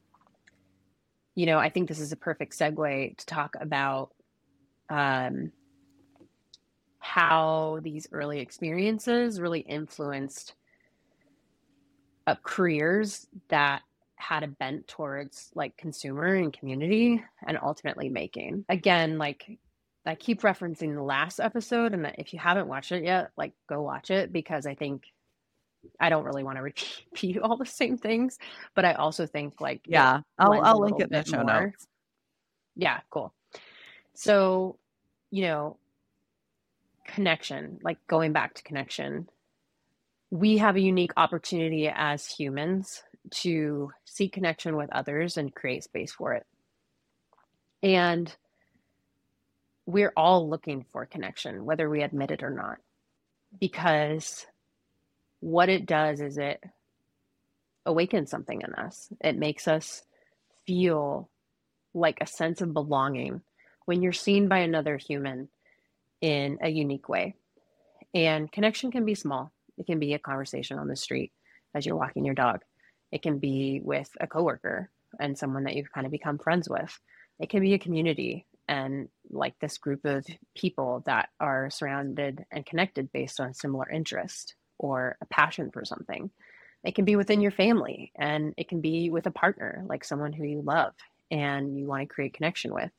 you know, I think this is a perfect segue to talk about um, how these early experiences really influenced uh, careers that had a bent towards like consumer and community and ultimately making. Again, like I keep referencing the last episode, and if you haven't watched it yet, like go watch it because I think I don't really want to repeat all the same things, but I also think like yeah, I'll I'll link it in the show more. notes. Yeah, cool. So, you know, connection, like going back to connection, we have a unique opportunity as humans to seek connection with others and create space for it. And we're all looking for connection, whether we admit it or not, because what it does is it awakens something in us. It makes us feel like a sense of belonging when you're seen by another human in a unique way. And connection can be small. It can be a conversation on the street as you're walking your dog. It can be with a coworker and someone that you've kind of become friends with. It can be a community and like this group of people that are surrounded and connected based on similar interest or a passion for something. It can be within your family, and it can be with a partner, like someone who you love and you want to create connection with.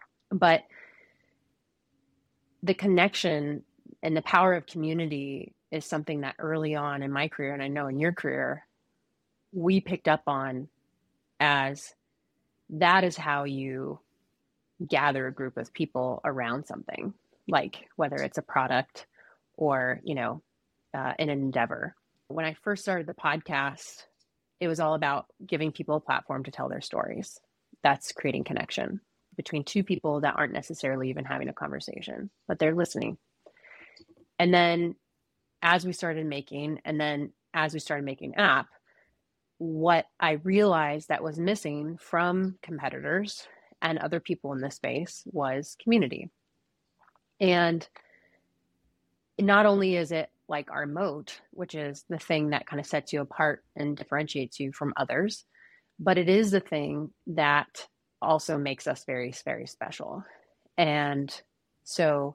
But the connection and the power of community is something that early on in my career, and I know in your career, we picked up on as that is how you gather a group of people around something, like whether it's a product or, you know, uh, an endeavor. When I first started the podcast, it was all about giving people a platform to tell their stories. That's creating connection between two people that aren't necessarily even having a conversation, but they're listening. And then as we started making, and then as we started making app, what I realized that was missing from competitors and other people in this space was community. And not only is it like our moat, which is the thing that kind of sets you apart and differentiates you from others, but it is the thing that also makes us very, very special. And so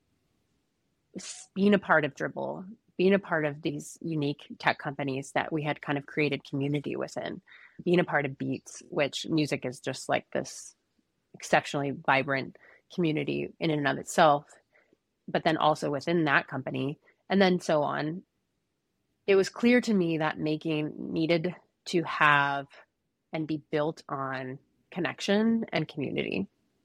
being a part of Dribbble, being a part of these unique tech companies that we had kind of created community within, being a part of Beats, which music is just like this exceptionally vibrant community in and of itself, but then also within that company, and then so on. It was clear to me that making needed to have and be built on connection and community,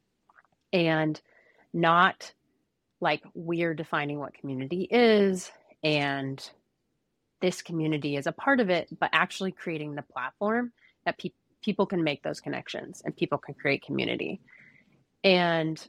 and not like we're defining what community is and this community is a part of it, but actually creating the platform that pe- people can make those connections and people can create community. And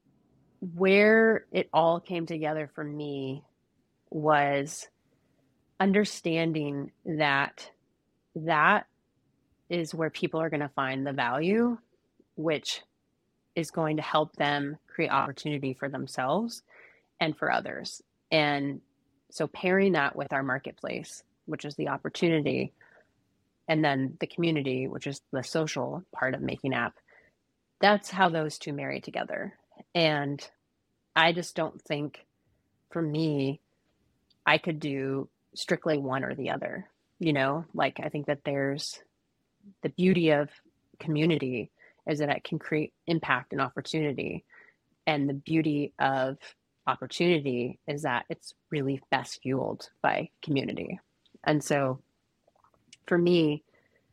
where it all came together for me was understanding that that is where people are going to find the value, which is going to help them create opportunity for themselves and for others. And so pairing that with our marketplace, which is the opportunity, and then the community, which is the social part of making app, that's how those two marry together. And I just don't think, for me, I could do strictly one or the other. You know, like I think that there's the beauty of community is that it can create impact and opportunity. And the beauty of opportunity is that it's really best fueled by community. And so for me,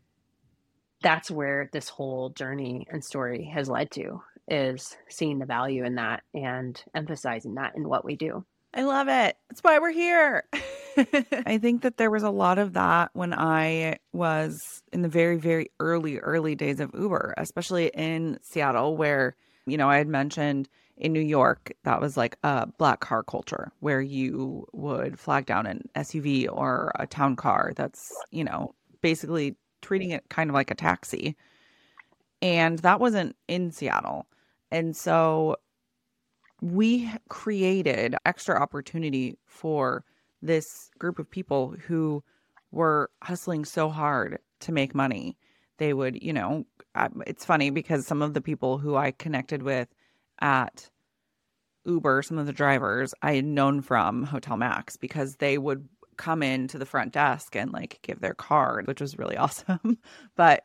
that's where this whole journey and story has led to, is seeing the value in that and emphasizing that in what we do. I love it. That's why we're here. I think that there was a lot of that when I was in the very, very early, early days of Uber, especially in Seattle, where, you know, I had mentioned in New York, that was like a black car culture where you would flag down an S U V or a town car that's, you know, basically treating it kind of like a taxi. And that wasn't in Seattle. And so we created extra opportunity for this group of people who were hustling so hard to make money. They would, you know, it's funny because some of the people who I connected with at Uber, some of the drivers I had known from Hotel Max, because they would come into the front desk and like give their card, which was really awesome. But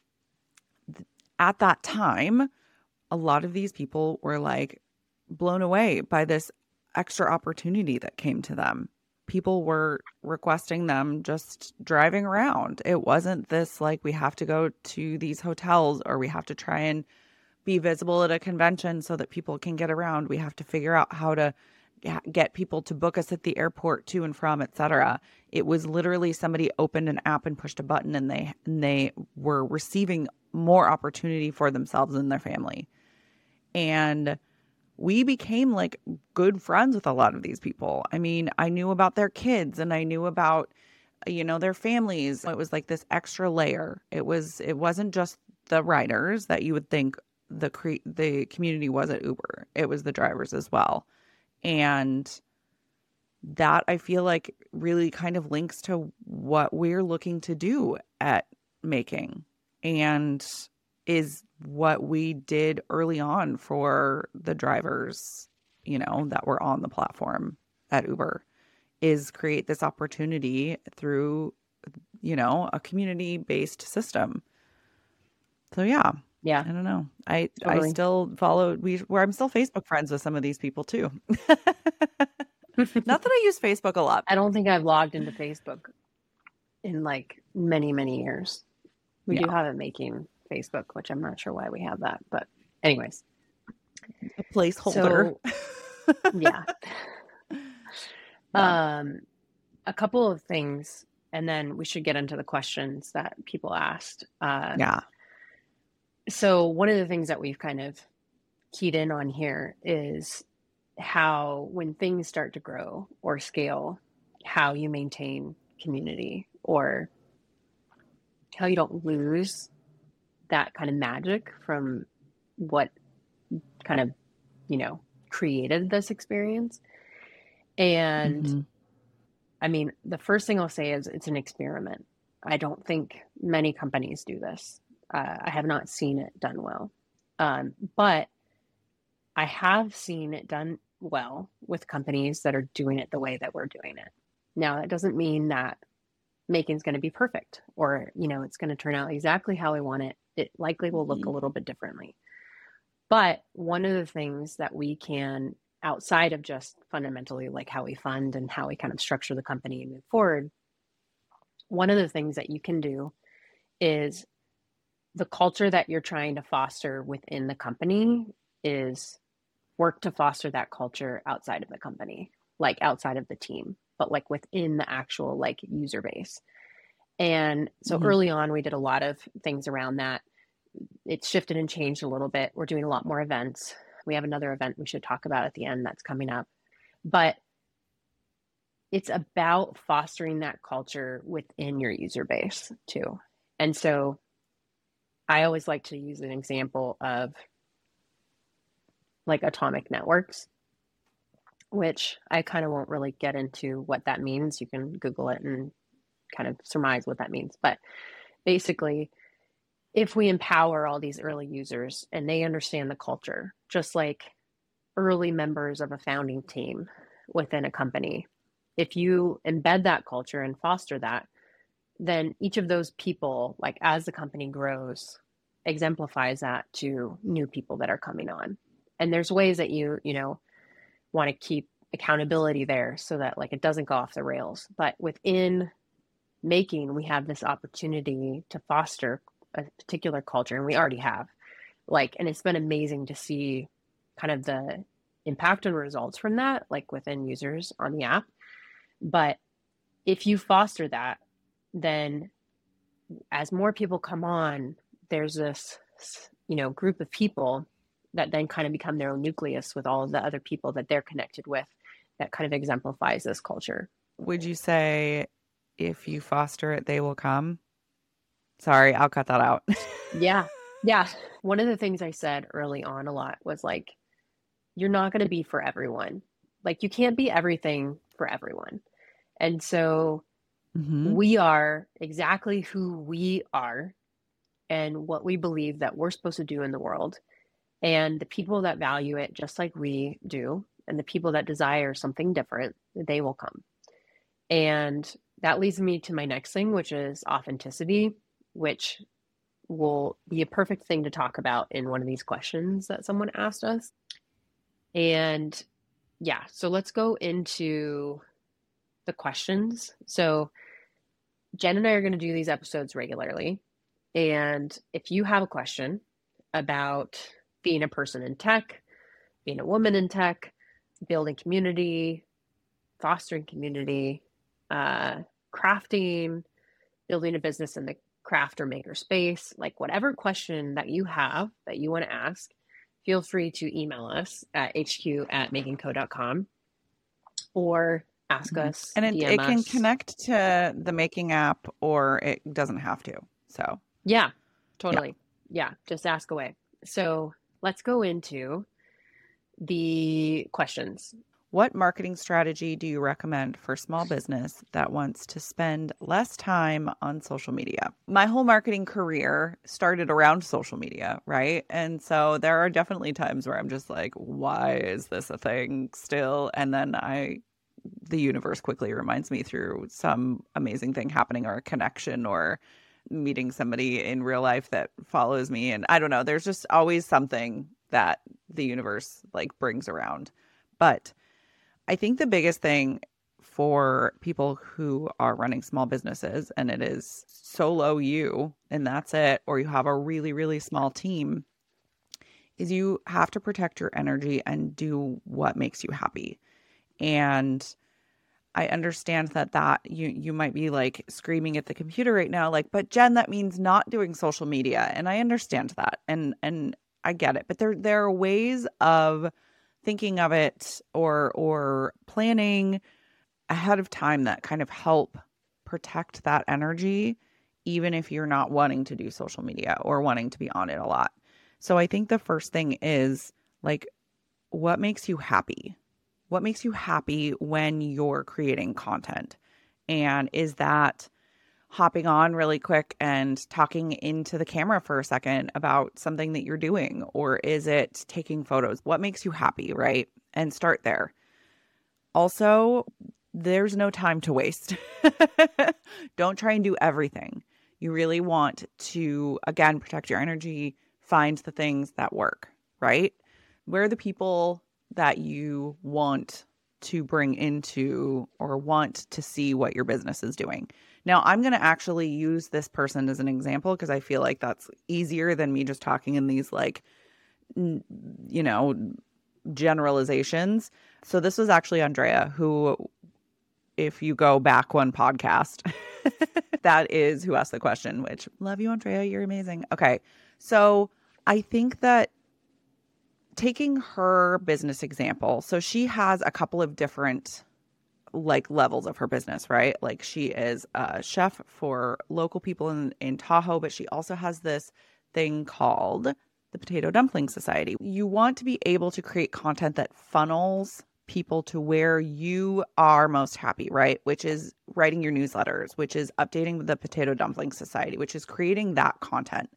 at that time, a lot of these people were like blown away by this extra opportunity that came to them. People were requesting them just driving around. It wasn't this like we have to go to these hotels or we have to try and be visible at a convention so that people can get around. We have to figure out how to get people to book us at the airport to and from, et cetera. It was literally somebody opened an app and pushed a button and they and they were receiving more opportunity for themselves and their family. And we became like good friends with a lot of these people. I mean, I knew about their kids and I knew about, you know, their families. It was like this extra layer. It was, it wasn't just the riders that you would think the cre- the community was at Uber. It was the drivers as well. And that I feel like really kind of links to what we're looking to do at Making, and is what we did early on for the drivers, you know, that were on the platform at Uber, is create this opportunity through, you know, a community-based system. So yeah. Yeah. I don't know. I Totally. I still follow we where I'm still Facebook friends with some of these people too. Not that I use Facebook a lot. I don't think I've logged into Facebook in like many, many years. We Yeah. do have it making Facebook, which I'm not sure why we have that. But anyways. A placeholder. So, yeah. yeah. Um, a couple of things, and then we should get into the questions that people asked. Uh, yeah. So one of the things that we've kind of keyed in on here is how when things start to grow or scale, how you maintain community or how you don't lose that kind of magic from what kind of, you know, created this experience. And mm-hmm. I mean, the first thing I'll say is it's an experiment. I don't think many companies do this. Uh, I have not seen it done well. Um, but I have seen it done well with companies that are doing it the way that we're doing it. Now, that doesn't mean that making's going to be perfect or, you know, it's going to turn out exactly how we want it. It likely will look a little bit differently. But one of the things that we can, outside of just fundamentally like how we fund and how we kind of structure the company and move forward, one of the things that you can do is the culture that you're trying to foster within the company is work to foster that culture outside of the company, like outside of the team, but like within the actual like user base. And so mm-hmm. early on, we did a lot of things around that. It's shifted and changed a little bit. We're doing a lot more events. We have another event we should talk about at the end that's coming up. But it's about fostering that culture within your user base too. And so I always like to use an example of like atomic networks, which I kind of won't really get into what that means. You can Google it and kind of surmise what that means. But basically, if we empower all these early users and they understand the culture, just like early members of a founding team within a company, if you embed that culture and foster that, then each of those people, like as the company grows, exemplifies that to new people that are coming on. And there's ways that you, you know, want to keep accountability there so that like it doesn't go off the rails. But within making, we have this opportunity to foster a particular culture, and we already have. Like, and it's been amazing to see kind of the impact and results from that, like within users on the app. But if you foster that, then as more people come on, there's this, you know, group of people that then kind of become their own nucleus with all of the other people that they're connected with that kind of exemplifies this culture. Would you say if you foster it, they will come? Sorry, I'll cut that out. Yeah. Yeah. One of the things I said early on a lot was like, you're not going to be for everyone. Like you can't be everything for everyone. And so mm-hmm. we are exactly who we are and what we believe that we're supposed to do in the world. And the people that value it just like we do, and the people that desire something different, they will come. And that leads me to my next thing, which is authenticity, which will be a perfect thing to talk about in one of these questions that someone asked us. And yeah, so let's go into the questions. So Jen and I are going to do these episodes regularly. And if you have a question about being a person in tech, being a woman in tech, building community, fostering community, uh, crafting, building a business in the craft or maker space, like whatever question that you have that you want to ask, feel free to email us at h q at making co dot com or ask mm-hmm. us. And it, D M it can us. connect to the Making app or it doesn't have to. So yeah, totally. Yeah, yeah, just ask away. So let's go into the questions. What marketing strategy do you recommend for small business that wants to spend less time on social media? My whole marketing career started around social media, right? And so there are definitely times where I'm just like, why is this a thing still? And then I, the universe quickly reminds me through some amazing thing happening or a connection or meeting somebody in real life that follows me. And I don't know, there's just always something that the universe like brings around. But I think the biggest thing for people who are running small businesses, and it is solo you and that's it, or you have a really, really small team, is you have to protect your energy and do what makes you happy. And I understand that that you you might be like screaming at the computer right now, like, but Jen, that means not doing social media. And I understand that. And and I get it. But there there are ways of thinking of it or or planning ahead of time that kind of help protect that energy, even if you're not wanting to do social media or wanting to be on it a lot. So I think the first thing is like, what makes you happy? What makes you happy when you're creating content? And is that hopping on really quick and talking into the camera for a second about something that you're doing? Or is it taking photos? What makes you happy, right? And start there. Also, there's no time to waste. Don't try and do everything. You really want to, again, protect your energy, find the things that work, right? Where are the people that you want to bring into or want to see what your business is doing? Now, I'm going to actually use this person as an example because I feel like that's easier than me just talking in these like, you know, generalizations. So this was actually Andrea, who, if you go back one podcast, that is who asked the question, which love you, Andrea. You're amazing. Okay. So I think that taking her business example, so she has a couple of different like levels of her business, right? Like she is a chef for local people in, in Tahoe, but she also has this thing called the Potato Dumpling Society. You want to be able to create content that funnels people to where you are most happy, right? Which is writing your newsletters, which is updating the Potato Dumpling Society, which is creating that content.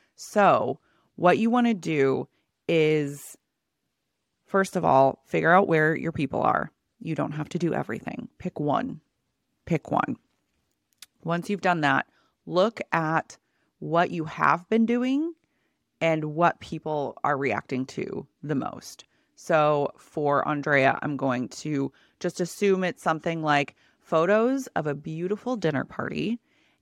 So what you want to do is, first of all, figure out where your people are. You don't have to do everything. Pick one. Pick one. Once you've done that, look at what you have been doing and what people are reacting to the most. So for Andrea, I'm going to just assume it's something like photos of a beautiful dinner party.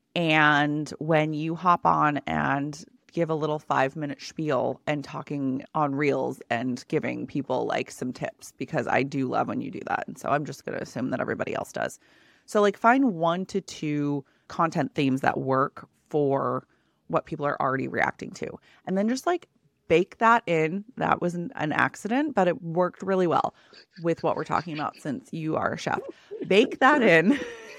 And when you hop on and give a little five minute spiel and talking on reels and giving people like some tips, because I do love when you do that. And so I'm just going to assume that everybody else does. So like find one to two content themes that work for what people are already reacting to. And then just like bake that in. That was an, an accident, but it worked really well with what we're talking about since you are a chef. Bake that in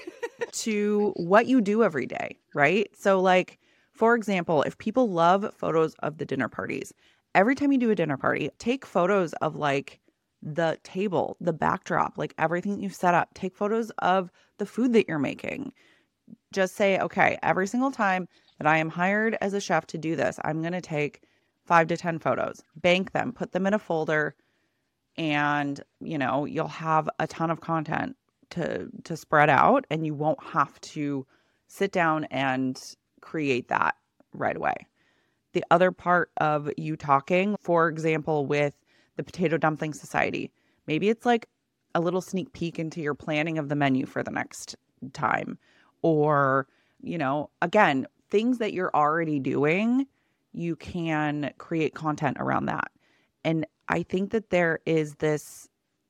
to what you do every day, right? So like, for example, if people love photos of the dinner parties, every time you do a dinner party, take photos of like the table, the backdrop, like everything that you've set up. Take photos of the food that you're making. Just say, okay, every single time that I am hired as a chef to do this, I'm going to take five to ten photos, bank them, put them in a folder, and, you know, you'll have a ton of content to, to spread out, and you won't have to sit down and create that right away. The other part of you talking, for example, with the Potato Dumpling Society, maybe it's like a little sneak peek into your planning of the menu for the next time. Or, you know, again, things that you're already doing, you can create content around that. And I think that there is this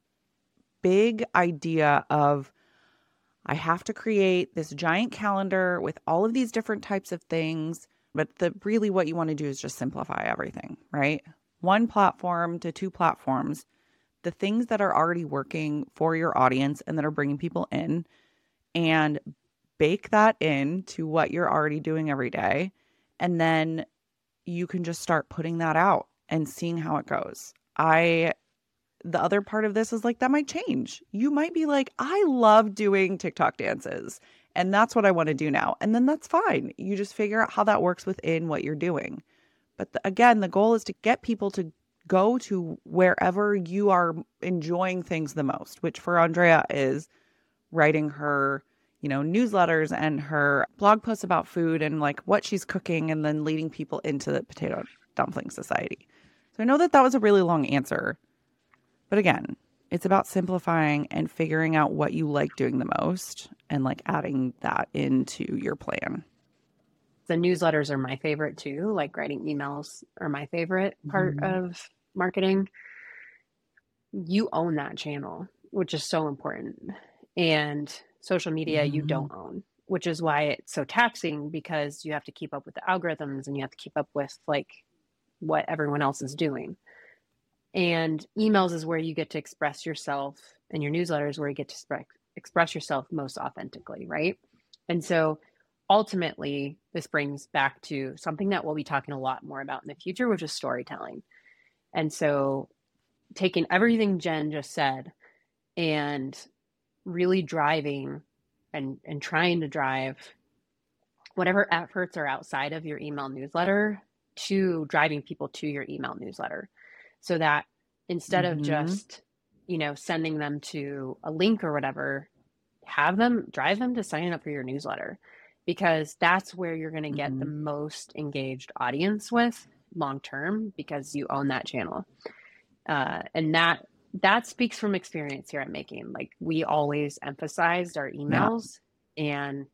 big idea of, I have to create this giant calendar with all of these different types of things. But the really what you want to do is just simplify everything, right? One platform to two platforms, the things that are already working for your audience and that are bringing people in, and bake that in to what you're already doing every day. And then you can just start putting that out and seeing how it goes. I The other part of this is like, that might change. You might be like, I love doing TikTok dances and that's what I want to do now. And then that's fine. You just figure out how that works within what you're doing. But the, again, the goal is to get people to go to wherever you are enjoying things the most, which for Andrea is writing her, you know, newsletters and her blog posts about food and like what she's cooking, and then leading people into the Potato Dumpling Society. So I know that that was a really long answer. But again, It's about simplifying and figuring out what you like doing the most and like adding that into your plan. The newsletters are my favorite too. Like writing emails are my favorite part Mm-hmm. of marketing. You own that channel, which is so important. And social media, you Mm-hmm. don't own, which is why it's so taxing, because you have to keep up with the algorithms and you have to keep up with like what everyone else is doing. And emails is where you get to express yourself, and your newsletter is where you get to spread, express yourself most authentically, right? And so ultimately, this brings back to something that we'll be talking a lot more about in the future, which is storytelling. And so taking everything Jen just said and really driving and, and trying to drive whatever efforts are outside of your email newsletter to driving people to your email newsletter, so that instead of Mm-hmm. just, you know, sending them to a link or whatever, have them drive them to sign up for your newsletter, because that's where you're going to get the Mm-hmm. most engaged audience with long term, because you own that channel. Uh, and that that speaks from experience here at Making. Like, we always emphasized our Yeah. emails, and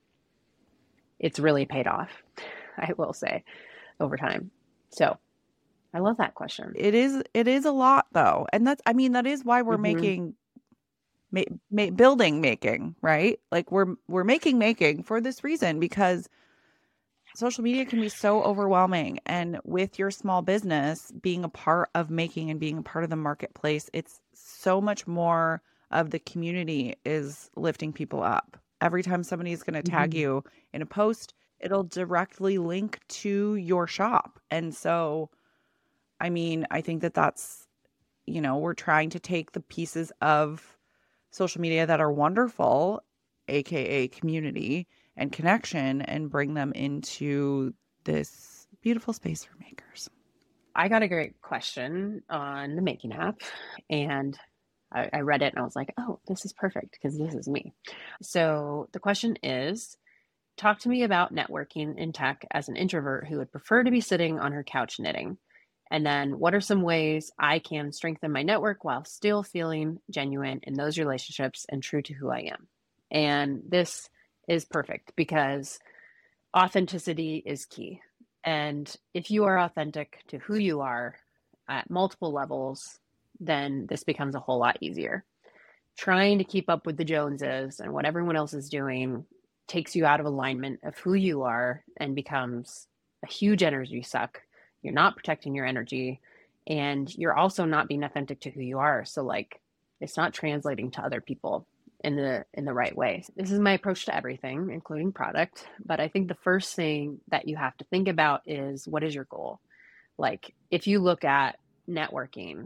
it's really paid off, I will say, over time. So I love that question. It is it is a lot though. And that's I mean that is why we're Mm-hmm. making ma- ma- building making, right? Like we're we're making making for this reason, because social media can be so overwhelming, and with your small business being a part of making and being a part of the marketplace, it's so much more of the community is lifting people up. Every time somebody's going to tag Mm-hmm. you in a post, it'll directly link to your shop. And so I mean, I think that that's, you know, we're trying to take the pieces of social media that are wonderful, aka community and connection, and bring them into this beautiful space for makers. I got a great question on the Making app, and I, I read it and I was like, oh, this is perfect because this is me. So the question is, talk to me about networking in tech as an introvert who would prefer to be sitting on her couch knitting. And then what are some ways I can strengthen my network while still feeling genuine in those relationships and true to who I am? And this is perfect because authenticity is key. And if you are authentic to who you are at multiple levels, then this becomes a whole lot easier. Trying to keep up with the Joneses and what everyone else is doing takes you out of alignment of who you are and becomes a huge energy suck. You're not protecting your energy, and you're also not being authentic to who you are. So like, it's not translating to other people in the in the right way. This is my approach to everything, including product. But I think the first thing that you have to think about is, what is your goal? Like, if you look at networking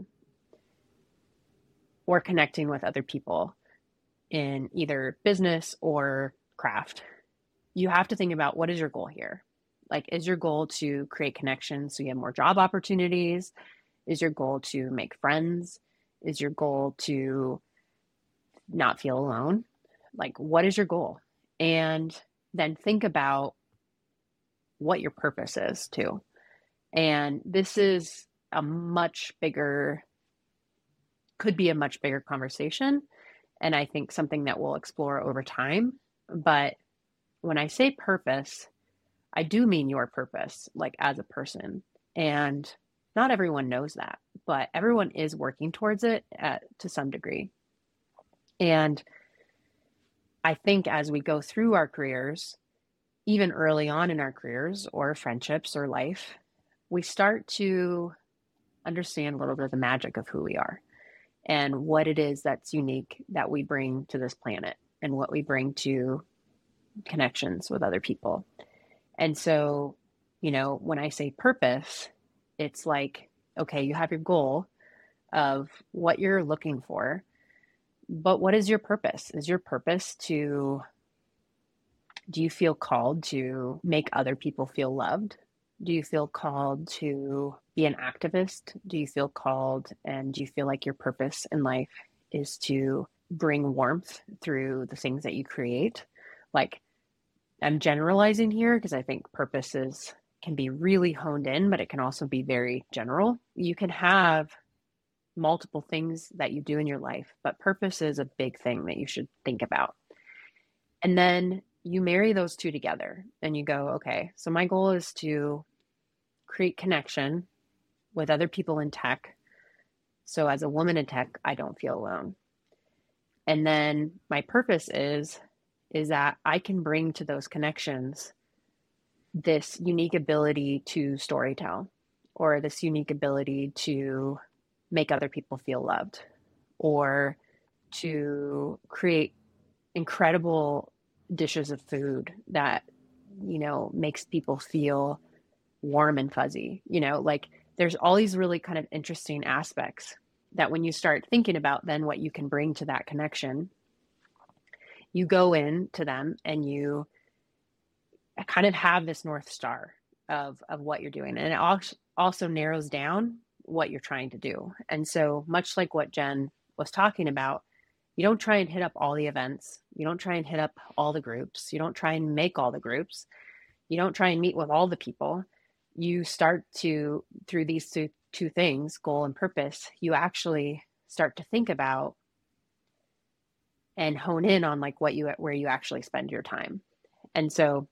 or connecting with other people in either business or craft, you have to think about, what is your goal here? Like, is your goal to create connections so you have more job opportunities? Is your goal to make friends? Is your goal to not feel alone? Like, what is your goal? And then think about what your purpose is too. And this is a much bigger, could be a much bigger conversation. And I think something that we'll explore over time. But when I say purpose, I do mean your purpose, like as a person. And not everyone knows that, but everyone is working towards it at, to some degree. And I think as we go through our careers, even early on in our careers or friendships or life, we start to understand a little bit of the magic of who we are and what it is that's unique that we bring to this planet and what we bring to connections with other people. And so, you know, when I say purpose, it's like, okay, you have your goal of what you're looking for, but what is your purpose? Is your purpose to, do you feel called to make other people feel loved? Do you feel called to be an activist? Do you feel called, and do you feel like your purpose in life is to bring warmth through the things that you create? Like, I'm generalizing here because I think purposes can be really honed in, but it can also be very general. You can have multiple things that you do in your life, but purpose is a big thing that you should think about. And then you marry those two together and you go, okay, so my goal is to create connection with other people in tech. So as a woman in tech, I don't feel alone. And then my purpose is, is that I can bring to those connections this unique ability to storytell, or this unique ability to make other people feel loved, or to create incredible dishes of food that, you know, makes people feel warm and fuzzy. You know, like there's all these really kind of interesting aspects that when you start thinking about then what you can bring to that connection, you go into them and you kind of have this North Star of, of what you're doing. And it also narrows down what you're trying to do. And so much like what Jen was talking about, you don't try and hit up all the events. You don't try and hit up all the groups. You don't try and make all the groups. You don't try and meet with all the people. You start to, through these two, two things, goal and purpose, you actually start to think about and hone in on like what you, where you actually spend your time. And so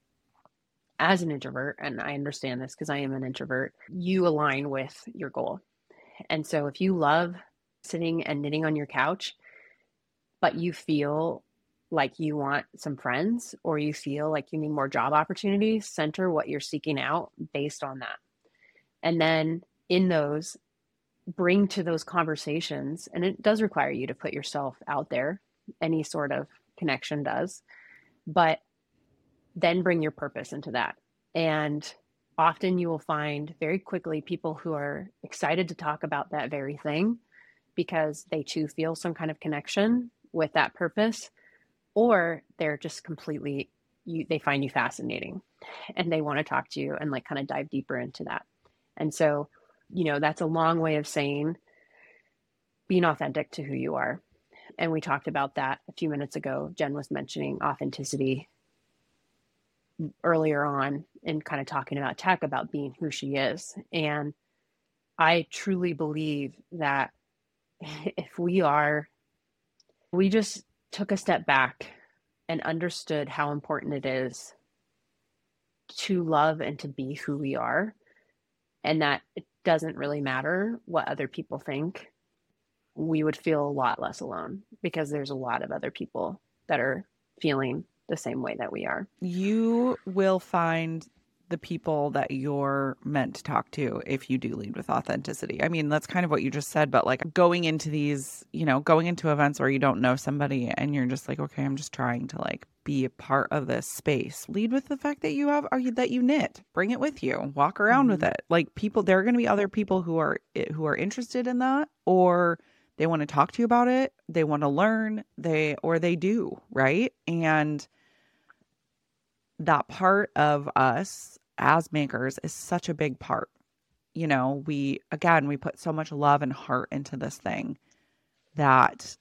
as an introvert, and I understand this because I am an introvert, you align with your goal. And so if you love sitting and knitting on your couch, but you feel like you want some friends, or you feel like you need more job opportunities, center what you're seeking out based on that. And then in those, bring to those conversations, and it does require you to put yourself out there. Any sort of connection does, but then bring your purpose into that. And often you will find very quickly people who are excited to talk about that very thing because they too feel some kind of connection with that purpose, or they're just completely, you, they find you fascinating and they want to talk to you and like kind of dive deeper into that. And so, you know, that's a long way of saying being authentic to who you are. And we talked about that a few minutes ago. Jen was mentioning authenticity earlier on and kind of talking about tech, about being who she is. And I truly believe that if we are, we just took a step back and understood how important it is to love and to be who we are, and that it doesn't really matter what other people think, we would feel a lot less alone because there's a lot of other people that are feeling the same way that we are. You will find the people that you're meant to talk to if you do lead with authenticity. I mean, that's kind of what you just said, but like going into these, you know, going into events where you don't know somebody and you're just like, okay, I'm just trying to like be a part of this space. Lead with the fact that you have, or that you knit, bring it with you, walk around mm-hmm. with it. Like people, there are going to be other people who are, who are interested in that, or they want to talk to you about it. They want to learn, they, or they do. Right. And that part of us as makers is such a big part. You know, we, again, we put so much love and heart into this thing that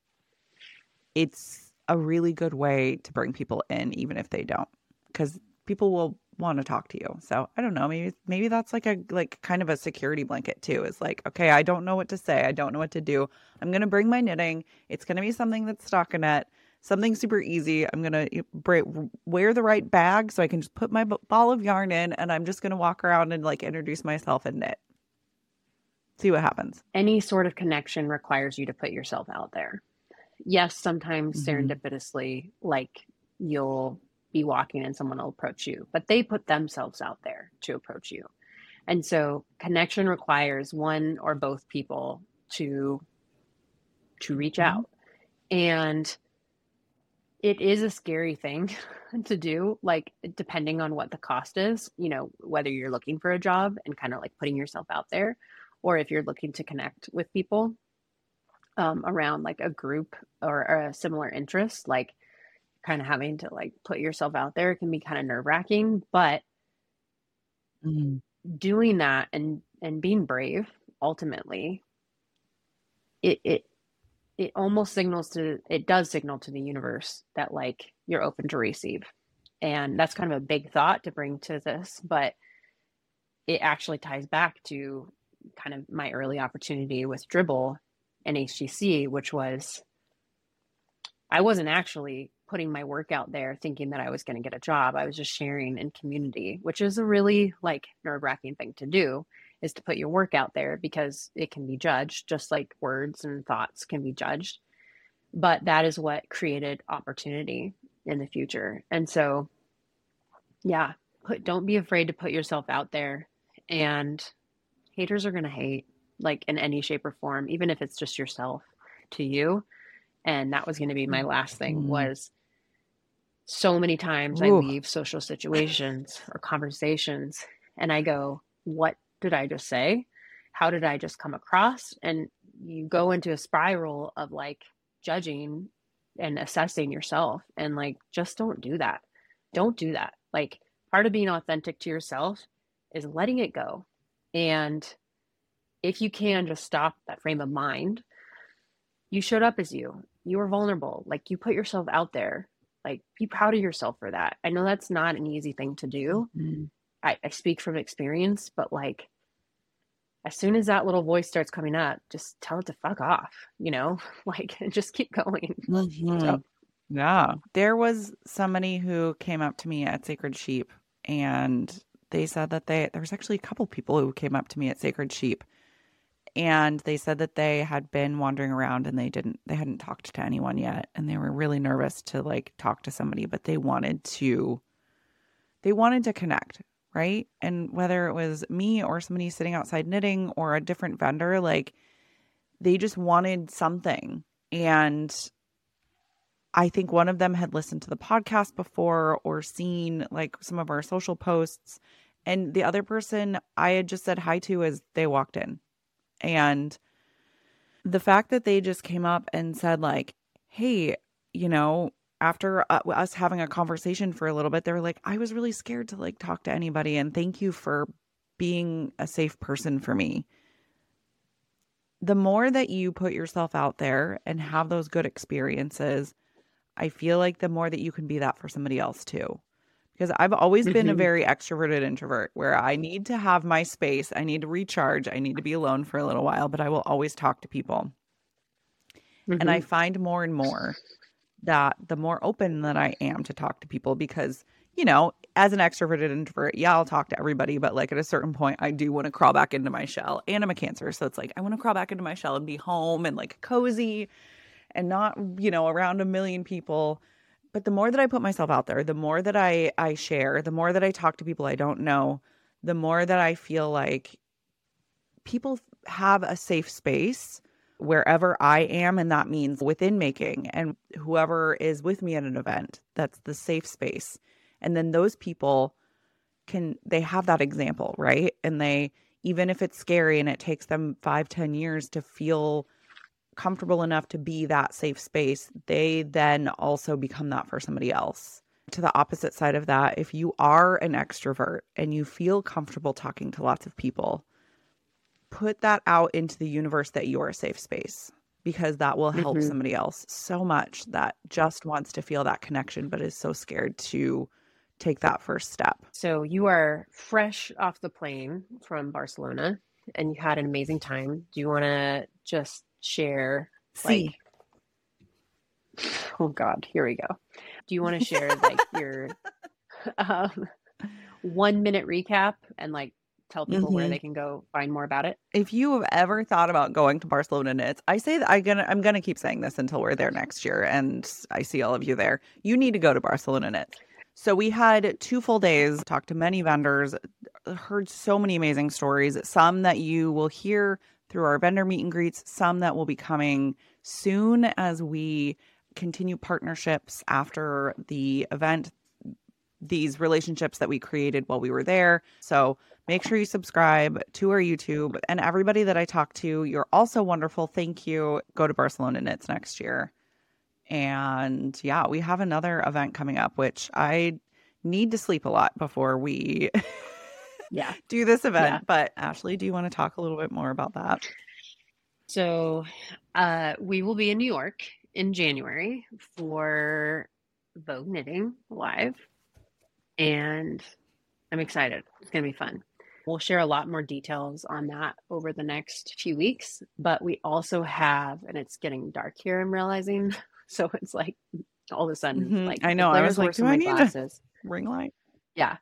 it's a really good way to bring people in, even if they don't, because people will want to talk to you. So I don't know, maybe, maybe that's like a, like kind of a security blanket too. Is like, okay, I don't know what to say. I don't know what to do. I'm going to bring my knitting. It's going to be something that's stockinette. Something super easy. I'm going to wear the right bag so I can just put my ball of yarn in, and I'm just going to walk around and like introduce myself and knit. See what happens. Any sort of connection requires you to put yourself out there. Yes, sometimes mm-hmm. serendipitously, like you'll be walking and someone will approach you, but they put themselves out there to approach you. And so connection requires one or both people to, to reach mm-hmm. out. And it is a scary thing to do, like depending on what the cost is, you know, whether you're looking for a job and kind of like putting yourself out there, or if you're looking to connect with people um, around like a group or, or a similar interest, like kind of having to like put yourself out there can be kind of nerve wracking, but mm. doing that and, and being brave, ultimately, it, it, it almost signals to, it does signal to the universe that like you're open to receive. And that's kind of a big thought to bring to this, but it actually ties back to kind of my early opportunity with Dribbble and H T C, which was, I wasn't actually putting my work out there thinking that I was going to get a job. I was just sharing in community, which is a really like nerve-wracking thing to do, is to put your work out there because it can be judged just like words and thoughts can be judged. But that is what created opportunity in the future. And so, yeah, put, don't be afraid to put yourself out there, and haters are going to hate, like in any shape or form, even if it's just yourself to you. And that was going to be my last thing, was so many times I Ooh. leave social situations or conversations and I go, what did I just say? How did I just come across? And you go into a spiral of like judging and assessing yourself, and like, just don't do that. Don't do that. Like, part of being authentic to yourself is letting it go. And if you can just stop that frame of mind, you showed up as you, you were vulnerable. Like, you put yourself out there, like, be proud of yourself for that. I know that's not an easy thing to do. Mm-hmm. I, I speak from experience, but like, as soon as that little voice starts coming up, just tell it to fuck off, you know, like, just keep going. Mm-hmm. So, yeah. There was somebody who came up to me at Sacred Sheep, and they said that they, there was actually a couple people who came up to me at Sacred Sheep, and they said that they had been wandering around and they didn't, they hadn't talked to anyone yet. And they were really nervous to like talk to somebody, but they wanted to, they wanted to connect. Right. And whether it was me or somebody sitting outside knitting or a different vendor, like, they just wanted something. And I think one of them had listened to the podcast before or seen like some of our social posts. And the other person I had just said hi to as they walked in. And the fact that they just came up and said like, hey, you know, after uh, us having a conversation for a little bit, they were like, I was really scared to like talk to anybody, and thank you for being a safe person for me. The more that you put yourself out there and have those good experiences, I feel like the more that you can be that for somebody else too. Because I've always mm-hmm. been a very extroverted introvert where I need to have my space. I need to recharge. I need to be alone for a little while, but I will always talk to people. Mm-hmm. And I find more and more that the more open that I am to talk to people, because, you know, as an extroverted introvert, yeah, I'll talk to everybody, but like at a certain point, I do want to crawl back into my shell. And I'm a Cancer, so it's like I want to crawl back into my shell and be home and like cozy and not, you know, around a million people. But the more that I put myself out there, the more that I, I share, the more that I talk to people I don't know, the more that I feel like people have a safe space wherever I am. And that means within making, and whoever is with me at an event, that's the safe space. And then those people can, they have that example, right? And they, even if it's scary and it takes them five, ten years to feel comfortable enough to be that safe space, they then also become that for somebody else. To the opposite side of that, if you are an extrovert and you feel comfortable talking to lots of people, put that out into the universe that you're a safe space, because that will help mm-hmm. somebody else so much that just wants to feel that connection, but is so scared to take that first step. So you are fresh off the plane from Barcelona and you had an amazing time. Do you want to just share like, See. oh God, here we go. Do you want to share like your um, one minute recap and like tell people mm-hmm. where they can go find more about it? If you have ever thought about going to Barcelona Knits, I say that I'm gonna I'm gonna keep saying this until we're there next year and I see all of you there. You need to go to Barcelona Knits. So we had two full days, talked to many vendors, heard so many amazing stories, some that you will hear through our vendor meet and greets, some that will be coming soon as we continue partnerships after the event, these relationships that we created while we were there. So make sure you subscribe to our YouTube. And everybody that I talked to, you're also wonderful. Thank you. Go to Barcelona Knits next year. And yeah, we have another event coming up, which I need to sleep a lot before we yeah. do this event. Yeah. But Ashley, do you want to talk a little bit more about that? So uh, we will be in New York in January for Vogue Knitting Live. And I'm excited. It's going to be fun. We'll share a lot more details on that over the next few weeks, but we also have, and it's getting dark here, I'm realizing. So it's like all of a sudden, Mm-hmm. like I know. I was like, do I need glasses. a ring light? Yeah.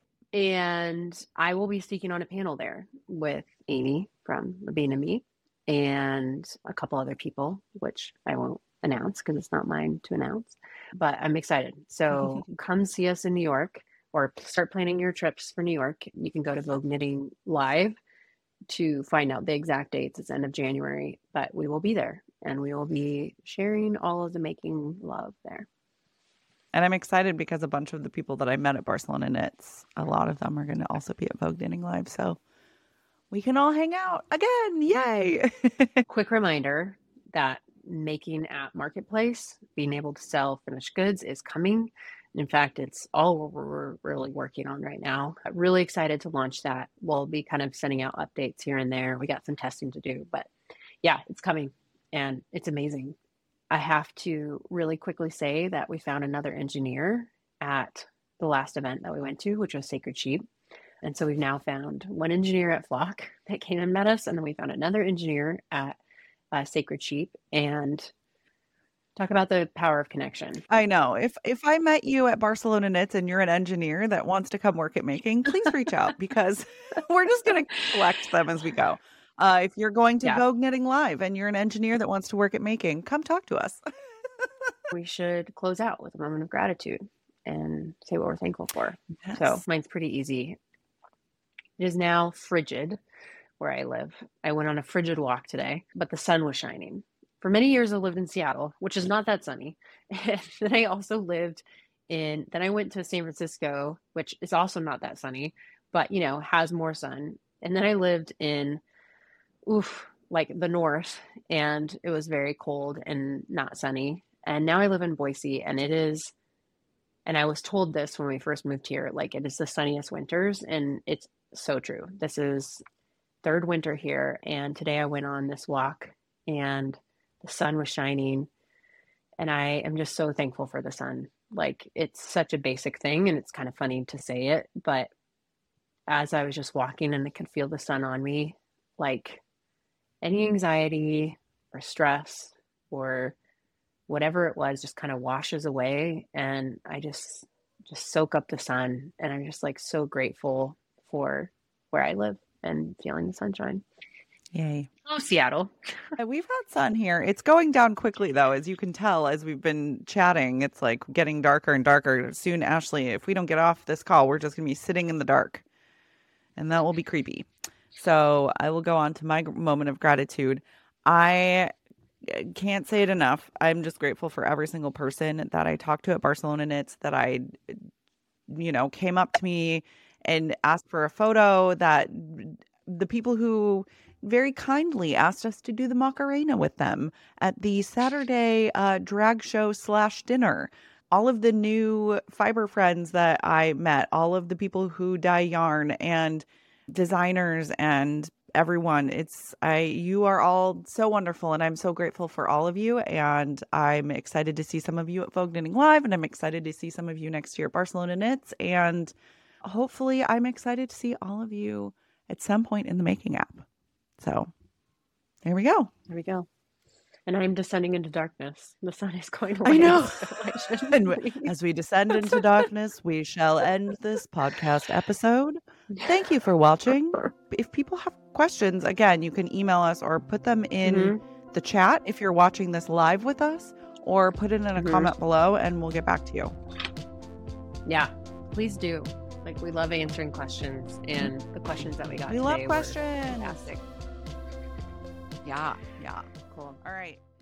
And I will be speaking on a panel there with Amy from Being a Me and a couple other people, which I won't announce because it's not mine to announce, but I'm excited. So come see us in New York, or start planning your trips for New York. You can go to Vogue Knitting Live to find out the exact dates. It's end of January, but we will be there and we will be sharing all of the making love there. And I'm excited because a bunch of the people that I met at Barcelona Knits, a lot of them are going to also be at Vogue Knitting Live. So we can all hang out again. Yay. Quick reminder that making at Marketplace, being able to sell finished goods, is coming. In fact, it's all we're really working on right now. I'm really excited to launch that. We'll be kind of sending out updates here and there. We got some testing to do, but yeah, it's coming and it's amazing. I have to really quickly say that we found another engineer at the last event that we went to, which was Sacred Sheep. And so we've now found one engineer at Flock that came and met us, and then we found another engineer at uh, Sacred Sheep, and talk about the power of connection. I know. If if I met you at Barcelona Knits and you're an engineer that wants to come work at Making, please reach out because we're just going to collect them as we go. Uh, if you're going to yeah. Vogue Knitting Live and you're an engineer that wants to work at Making, come talk to us. We should close out with a moment of gratitude and say what we're thankful for. Yes. So mine's pretty easy. It is now frigid where I live. I went on a frigid walk today, but the sun was shining. For many years, I lived in Seattle, which is not that sunny. And then I also lived in, then I went to San Francisco, which is also not that sunny, but, you know, has more sun. And then I lived in, oof, like the north, and it was very cold and not sunny. And now I live in Boise, and it is, and I was told this when we first moved here, like it is the sunniest winters, and it's so true. This is third winter here, and today I went on this walk, and the sun was shining, and I am just so thankful for the sun. Like, it's such a basic thing, and it's kind of funny to say it, but as I was just walking and I could feel the sun on me, like any anxiety or stress or whatever it was just kind of washes away, and I just just soak up the sun, and I'm just like so grateful for where I live and feeling the sunshine. Yay. Oh, Seattle. We've had sun here. It's going down quickly, though, as you can tell, as we've been chatting. It's like getting darker and darker. Soon, Ashley, if we don't get off this call, we're just going to be sitting in the dark, and that will be creepy. So I will go on to my moment of gratitude. I can't say it enough. I'm just grateful for every single person that I talked to at Barcelona Knits, that I, you know, came up to me and asked for a photo, that the people who very kindly asked us to do the Macarena with them at the Saturday uh, drag show slash dinner. All of the new fiber friends that I met, all of the people who dye yarn and designers and everyone. It's I you are all so wonderful, and I'm so grateful for all of you, and I'm excited to see some of you at Vogue Knitting Live, and I'm excited to see some of you next year at Barcelona Knits, and hopefully I'm excited to see all of you at some point in the Making app. So there we go. There we go. And I'm descending into darkness. The sun is going away. I know. So I and as we descend into darkness, we shall end this podcast episode. Thank you for watching. If people have questions, again, you can email us or put them in mm-hmm. the chat if you're watching this live with us, or put it in a mm-hmm. comment below and we'll get back to you. Yeah, please do. Like, we love answering questions, and the questions that we got we today love questions. were fantastic. Yeah, yeah. Cool. All right.